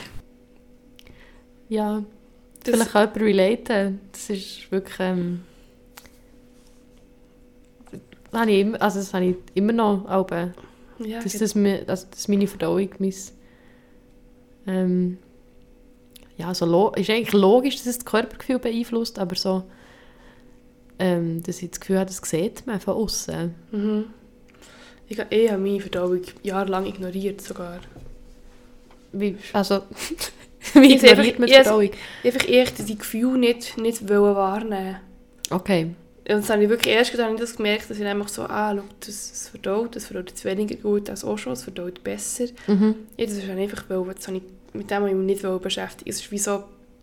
Ja, vielleicht kann jemand relaten. Das ist wirklich... das habe ich immer noch. Ja, dass meine Verdauung ist eigentlich logisch, dass es das Körpergefühl beeinflusst, aber so, dass ich das Gefühl habe, das sieht man von außen. Mhm. Ich habe meine Verdauung jahrelang ignoriert sogar. Wie ignoriert man die Verdauung? Einfach die Gefühle nicht wahrnehmen. Okay. Und das habe ich wirklich erst gemerkt, dass ich einfach so, schau, das verdaut jetzt weniger gut als auch schon, es verdaut besser. Ja, das ist einfach, weil mit dem ich mich nicht beschäftigen. Es ist wie so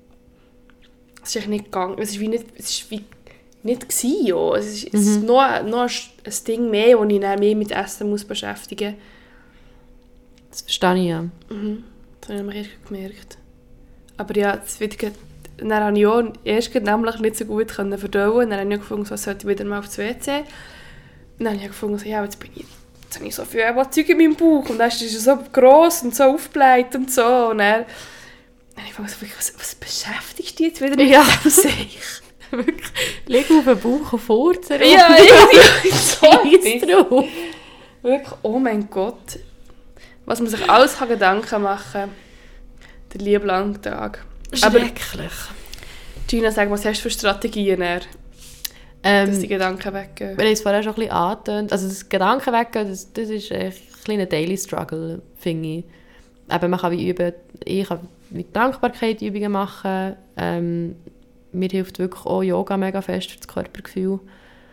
es ist eigentlich nicht gegangen. Es ist wie nicht gewesen, ja. Es ist noch ein Ding mehr, das ich dann mehr mit Essen muss beschäftigen muss. Das verstehe ich, ja. Das habe ich mir erst gemerkt. Aber ja, dann habe ich auch erst nämlich nicht so gut verdauen. Dann habe ich gefunden, was sollte ich wieder mal aufs WC. Und dann habe ich gefunden, ja, jetzt habe ich so viel Zeug in meinem Bauch. Und dann ist es so gross und so aufgebläht und so. Und dann habe ich gefunden, was beschäftigt dich jetzt wieder mit dem Seich? Wirklich. Leg auf den Bauch und furzen. Ja, irgendwie so drauf. Wirklich, oh mein Gott. Was man sich alles Gedanken machen kann. Der liebe lange Tag. Schrecklich. Gina, sag mal, was hast du für Strategien, dass die Gedanken weggehen? Wir haben es vorher schon ein bisschen angetönt. Also das Gedanken weggehen, das ist ein kleiner Daily Struggle, finde ich. Aber man kann ich kann wie Dankbarkeit-Übungen machen. Mir hilft wirklich auch Yoga mega fest für das Körpergefühl.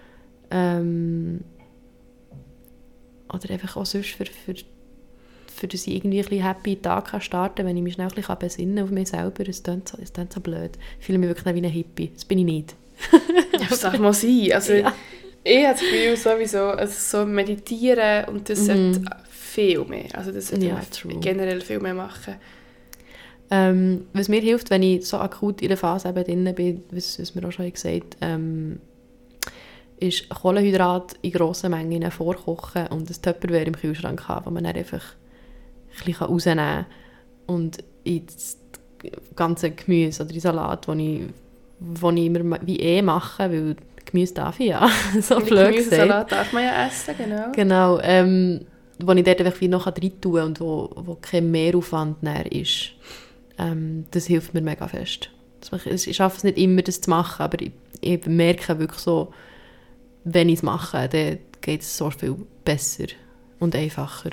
Oder einfach auch sonst für dass ich irgendwie ein bisschen happy Tag starten kann, wenn ich mich schnell ein bisschen besinnen auf mich selber. Es klingt so blöd. Ich fühle mich wirklich wie ein Hippie. Das bin ich nicht. Ja, das darf mal sein. Also, ich habe das Gefühl, sowieso, also so meditieren und das sollte viel mehr. Also das sollte generell viel mehr machen. Was mir hilft, wenn ich so akut in der Phase drin bin, was wir auch schon gesagt haben, ist Kohlenhydrat in grossen Mengen vorkochen und ein Tupperware im Kühlschrank haben, wo man dann einfach ein bisschen rausnehmen kann und in das ganze Gemüse oder in Salat, wo ich immer wie mache, weil Gemüse darf ich ja. So blöd Gemüsesalat darf man ja essen, genau. Genau, wo ich dort einfach wie noch rein tun und wo kein Mehraufwand näher ist. Das hilft mir mega fest. Ich schaffe es nicht immer, das zu machen, aber ich merke wirklich so, wenn ich es mache, dann geht es so viel besser und einfacher.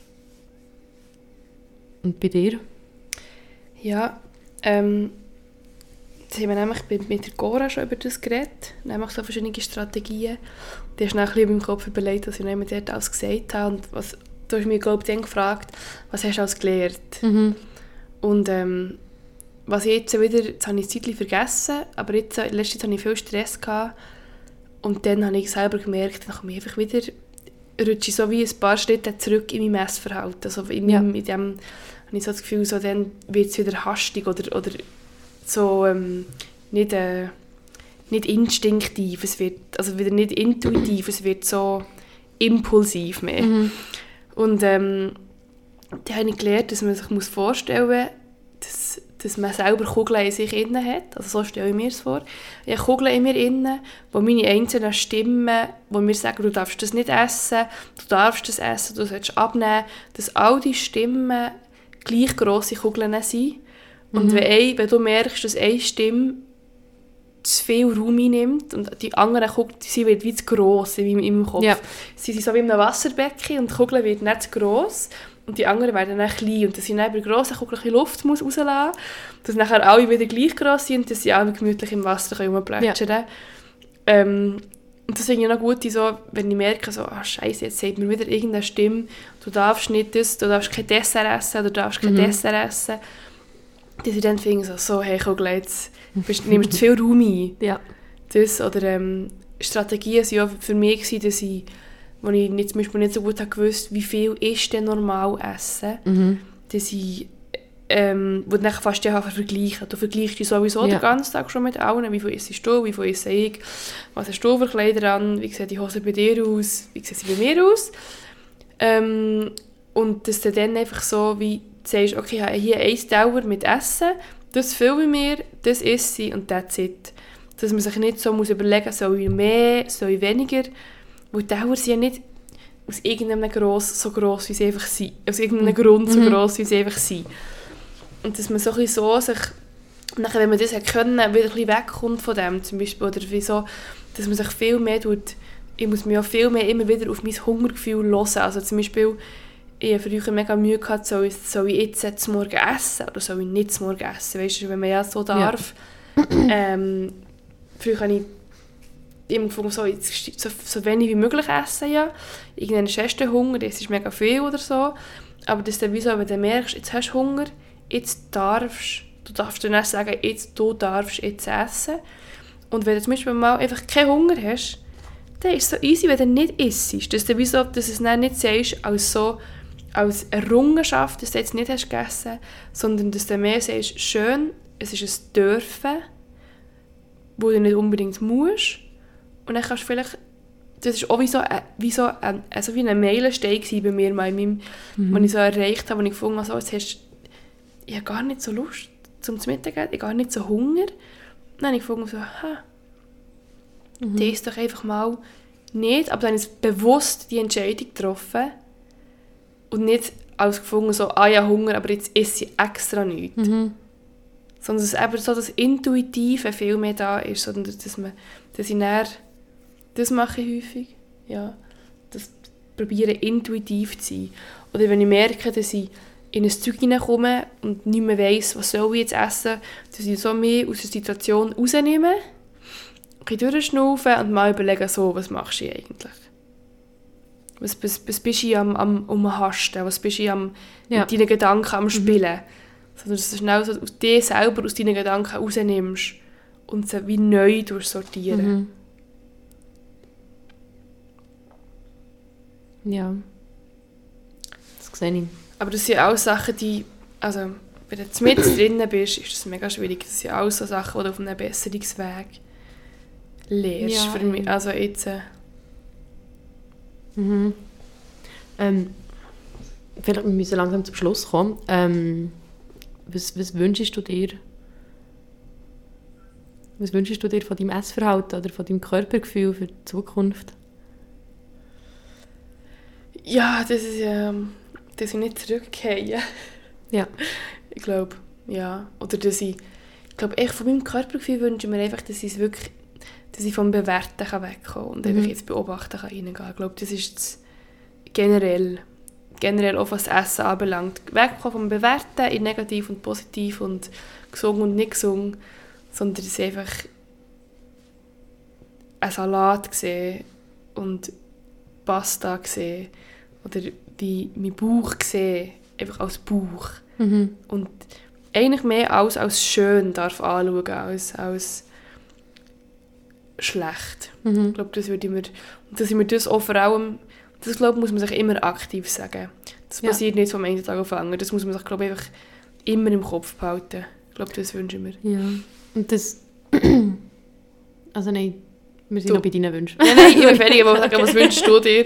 Und bei dir? Ja, jetzt haben wir nämlich mit der Cora schon über das geredet, nämlich so verschiedene Strategien. Die hast du dann ein bisschen in meinem Kopf überlegt, was ich nicht dort alles gesagt habe. Und du hast mich, glaube ich, dann gefragt, was hast du alles gelernt? Und was ich jetzt wieder, jetzt habe ich das Zeitchen vergessen, aber jetzt, letztens hatte ich viel Stress gehabt. Und dann habe ich selber gemerkt, dann komme ich einfach wieder, rutsche ich so wie ein paar Schritte zurück in mein Messverhalten. Also in dem habe ich so das Gefühl, so, dann wird es wieder hastig oder so nicht instinktiv, es wird, also wieder nicht intuitiv, es wird so impulsiv mehr. Und dann habe ich gelernt, dass man sich vorstellen muss, dass man selber Kugeln in sich innen hat. Also so stelle ich mir es vor. Ich habe Kugeln in mir innen, wo meine einzelnen Stimmen, die mir sagen, du darfst das nicht essen, du darfst das essen, du sollst abnehmen, dass all die Stimmen gleich grosse Kugeln sind. Und wenn du merkst, dass eine Stimme zu viel Raum einnimmt und die anderen Kugeln, sie wird wie zu gross in meinem Kopf. Ja. Sie sind so wie in einem Wasserbecken und die Kugel wird nicht zu gross. Und die anderen werden dann klein. Und dass ich dann bei grossen Kugeln ein bisschen Luft rauslassen muss, dass nachher alle wieder gleich gross sind und dass sie alle gemütlich im Wasser rumplätschern können. Und das finde ich noch gut, so, wenn ich merke, so, Scheiße, jetzt sagt mir wieder irgendeine Stimme, du darfst nicht das, du darfst kein Dessert essen, du darfst kein Dessert essen. Dass ich dann finde, so hey Kugel, jetzt nimmst du zu viel Raum ein. Ja. Das, oder Strategien waren ja für mich, dass ich, wo ich nicht, zum Beispiel nicht so gut gewusst, wie viel ist denn normal essen, dass ich wo du fast vergleichen. Du vergleichst dich sowieso den ganzen Tag schon mit allen. Wie viel isst du, wie viel esse ich, was hast du für Kleider an, wie sieht die Hose bei dir aus, wie sieht sie bei mir aus. Und dass du dann einfach so wie sagst, okay, ich habe hier ein Dauer mit Essen, das fülle ich mir, das esse ich und that's it. Dass man sich nicht so muss überlegen muss, soll ich mehr, soll ich weniger. Weil die Dauer sind ja nicht aus irgendeinem Gross so gross, wie sie einfach sind. Aus irgendeinem Grund so gross, wie sie einfach sind. Und dass man so ein bisschen so sich, nachher, wenn man das können, wieder ein bisschen wegkommt von dem zum Beispiel, oder wie so, dass man sich viel mehr tut, ich muss mich auch viel mehr immer wieder auf mein Hungergefühl hören. Also zum Beispiel, ich hatte früher mega Mühe gehabt, soll ich jetzt zum Morgen essen oder soll ich nicht zum Morgen essen, weißt du, wenn man ja so darf. Ja. Früher habe ich immer gefunden, so wenig wie möglich essen, ja. Irgendeinen festen Hunger, das ist mega viel oder so. Aber das ist dann wie so, wenn du merkst, jetzt hast du Hunger, jetzt darfst Du darfst dann auch sagen, jetzt, du darfst jetzt essen. Und wenn du zum Beispiel mal einfach keinen Hunger hast, dann ist es so easy, wenn du nicht isst. Dass du wieso, dass es dann nicht sagst, als Errungenschaft, dass du jetzt nicht hast gegessen, sondern dass du mehr sagst, schön, es ist ein Dürfen, wo du nicht unbedingt musst. Und dann kannst du vielleicht, das war auch wie so ein Meilenstein bei mir, mal wenn ich so erreicht habe, wo ich gefunden habe, so, jetzt hast, ich habe gar nicht so Lust zum Mittagessen, ich habe gar nicht so Hunger. Dann habe ich gefunden, so, das ist doch einfach mal nicht, aber dann ist bewusst die Entscheidung getroffen und nicht als gefunden, so, ja, Hunger, aber jetzt esse ich extra nichts. Sondern dass eben so das Intuitive viel mehr da ist, sondern dass ich dann, das mache ich häufig, ja, das probiere intuitiv zu sein. Oder wenn ich merke, dass ich in ein Zeug hineinkomme und nicht mehr weiss, was soll ich jetzt essen, dass ich so mehr aus der Situation rausnehme, ein bisschen durchschnaufen und mal überlegen, so, was machst du eigentlich? Was bist du am Umhasten? Was bist du mit deinen Gedanken am Spielen? Sondern dass du schnell so aus dir selber, aus deinen Gedanken rausnimmst und sie wie neu durchsortieren. Ja, das sehe ich. Aber das sind auch Sachen, die, also wenn du mit drinnen bist, ist das mega schwierig. Das sind auch so Sachen, die du auf einem Besserungsweg lernst. Ja, für mich. Also jetzt... Vielleicht müssen wir langsam zum Schluss kommen. Was wünschst du dir? Was wünschst du dir von deinem Essverhalten oder von deinem Körpergefühl für die Zukunft? Ja, dass ich nicht zurückgehe. Ja. Ich glaube, ja. Oder dass ich glaube, echt von meinem Körpergefühl wünsche ich mir einfach, dass ich vom Bewerten wegkommen kann und einfach jetzt beobachten kann, reingehen. Ich glaube, das ist das generell auch was das Essen anbelangt. Wegkommen vom Bewerten in negativ und positiv und gesund und nicht gesund, sondern dass ich einfach einen Salat sehe und Pasta sehe oder wie mein Bauch sehe, einfach als Bauch. Und eigentlich mehr als schön darf anschauen, als schlecht. Ich glaube, dass ich mir das auch vor allem, das glaube muss man sich immer aktiv sagen. Das passiert nicht vom einen Tag auf den anderen. Das muss man sich, glaube ich, einfach immer im Kopf behalten. Ich glaube, das wünsche ich mir. Ja. Und das... Also nein, wir sind noch bei deinen Wünschen. Nein, ich bin fertig, aber sagen, was wünschst du dir?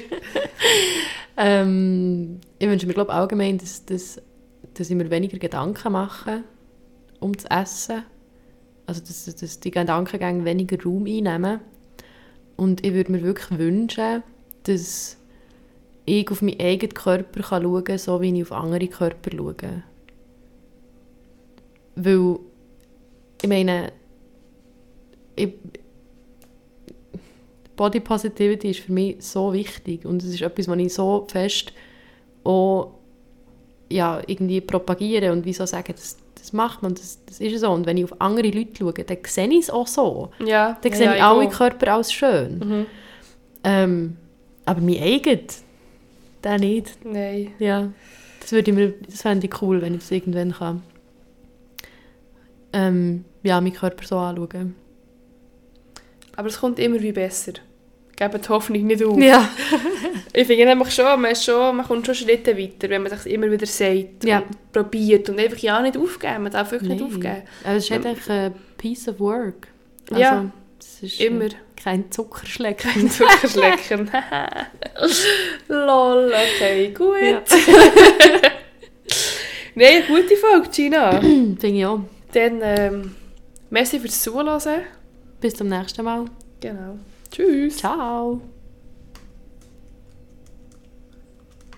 Ich wünsche mir, glaube ich, allgemein, dass ich mir weniger Gedanken mache um das Essen. Also, dass die Gedankengänge weniger Raum einnehmen. Und ich würde mir wirklich wünschen, dass ich auf meinen eigenen Körper schauen kann, so wie ich auf andere Körper schaue. Weil, ich meine, Body Positivity ist für mich so wichtig und es ist etwas, was ich so fest auch irgendwie propagiere und wieso sagen, das macht man, das ist so. Und wenn ich auf andere Leute schaue, dann sehe ich es auch so. Ja, dann sehe ich alle Körper als schön. Aber mein eigenes, der nicht. Nein. Ja, das fände ich cool, wenn ich das irgendwann kann. Meinen Körper so anschauen. Aber es kommt immer wie besser. Gebt die Hoffnung nicht auf. Ja. Ich finde nämlich schon, man kommt schon Schritte weiter, wenn man sich immer wieder sagt und probiert und einfach nicht aufgeben. Man darf wirklich nicht aufgeben. Also es ist eigentlich ein Piece of Work. Also, ja, es ist immer. Kein Zuckerschlecken. Kein Zuckerschlecken. Lol, okay, gut. Ja. Nein, gute Folge, Gina. Finde ich auch. Dann, merci fürs Zuhören. Bis zum nächsten Mal. Genau. Tschüss. Ciao.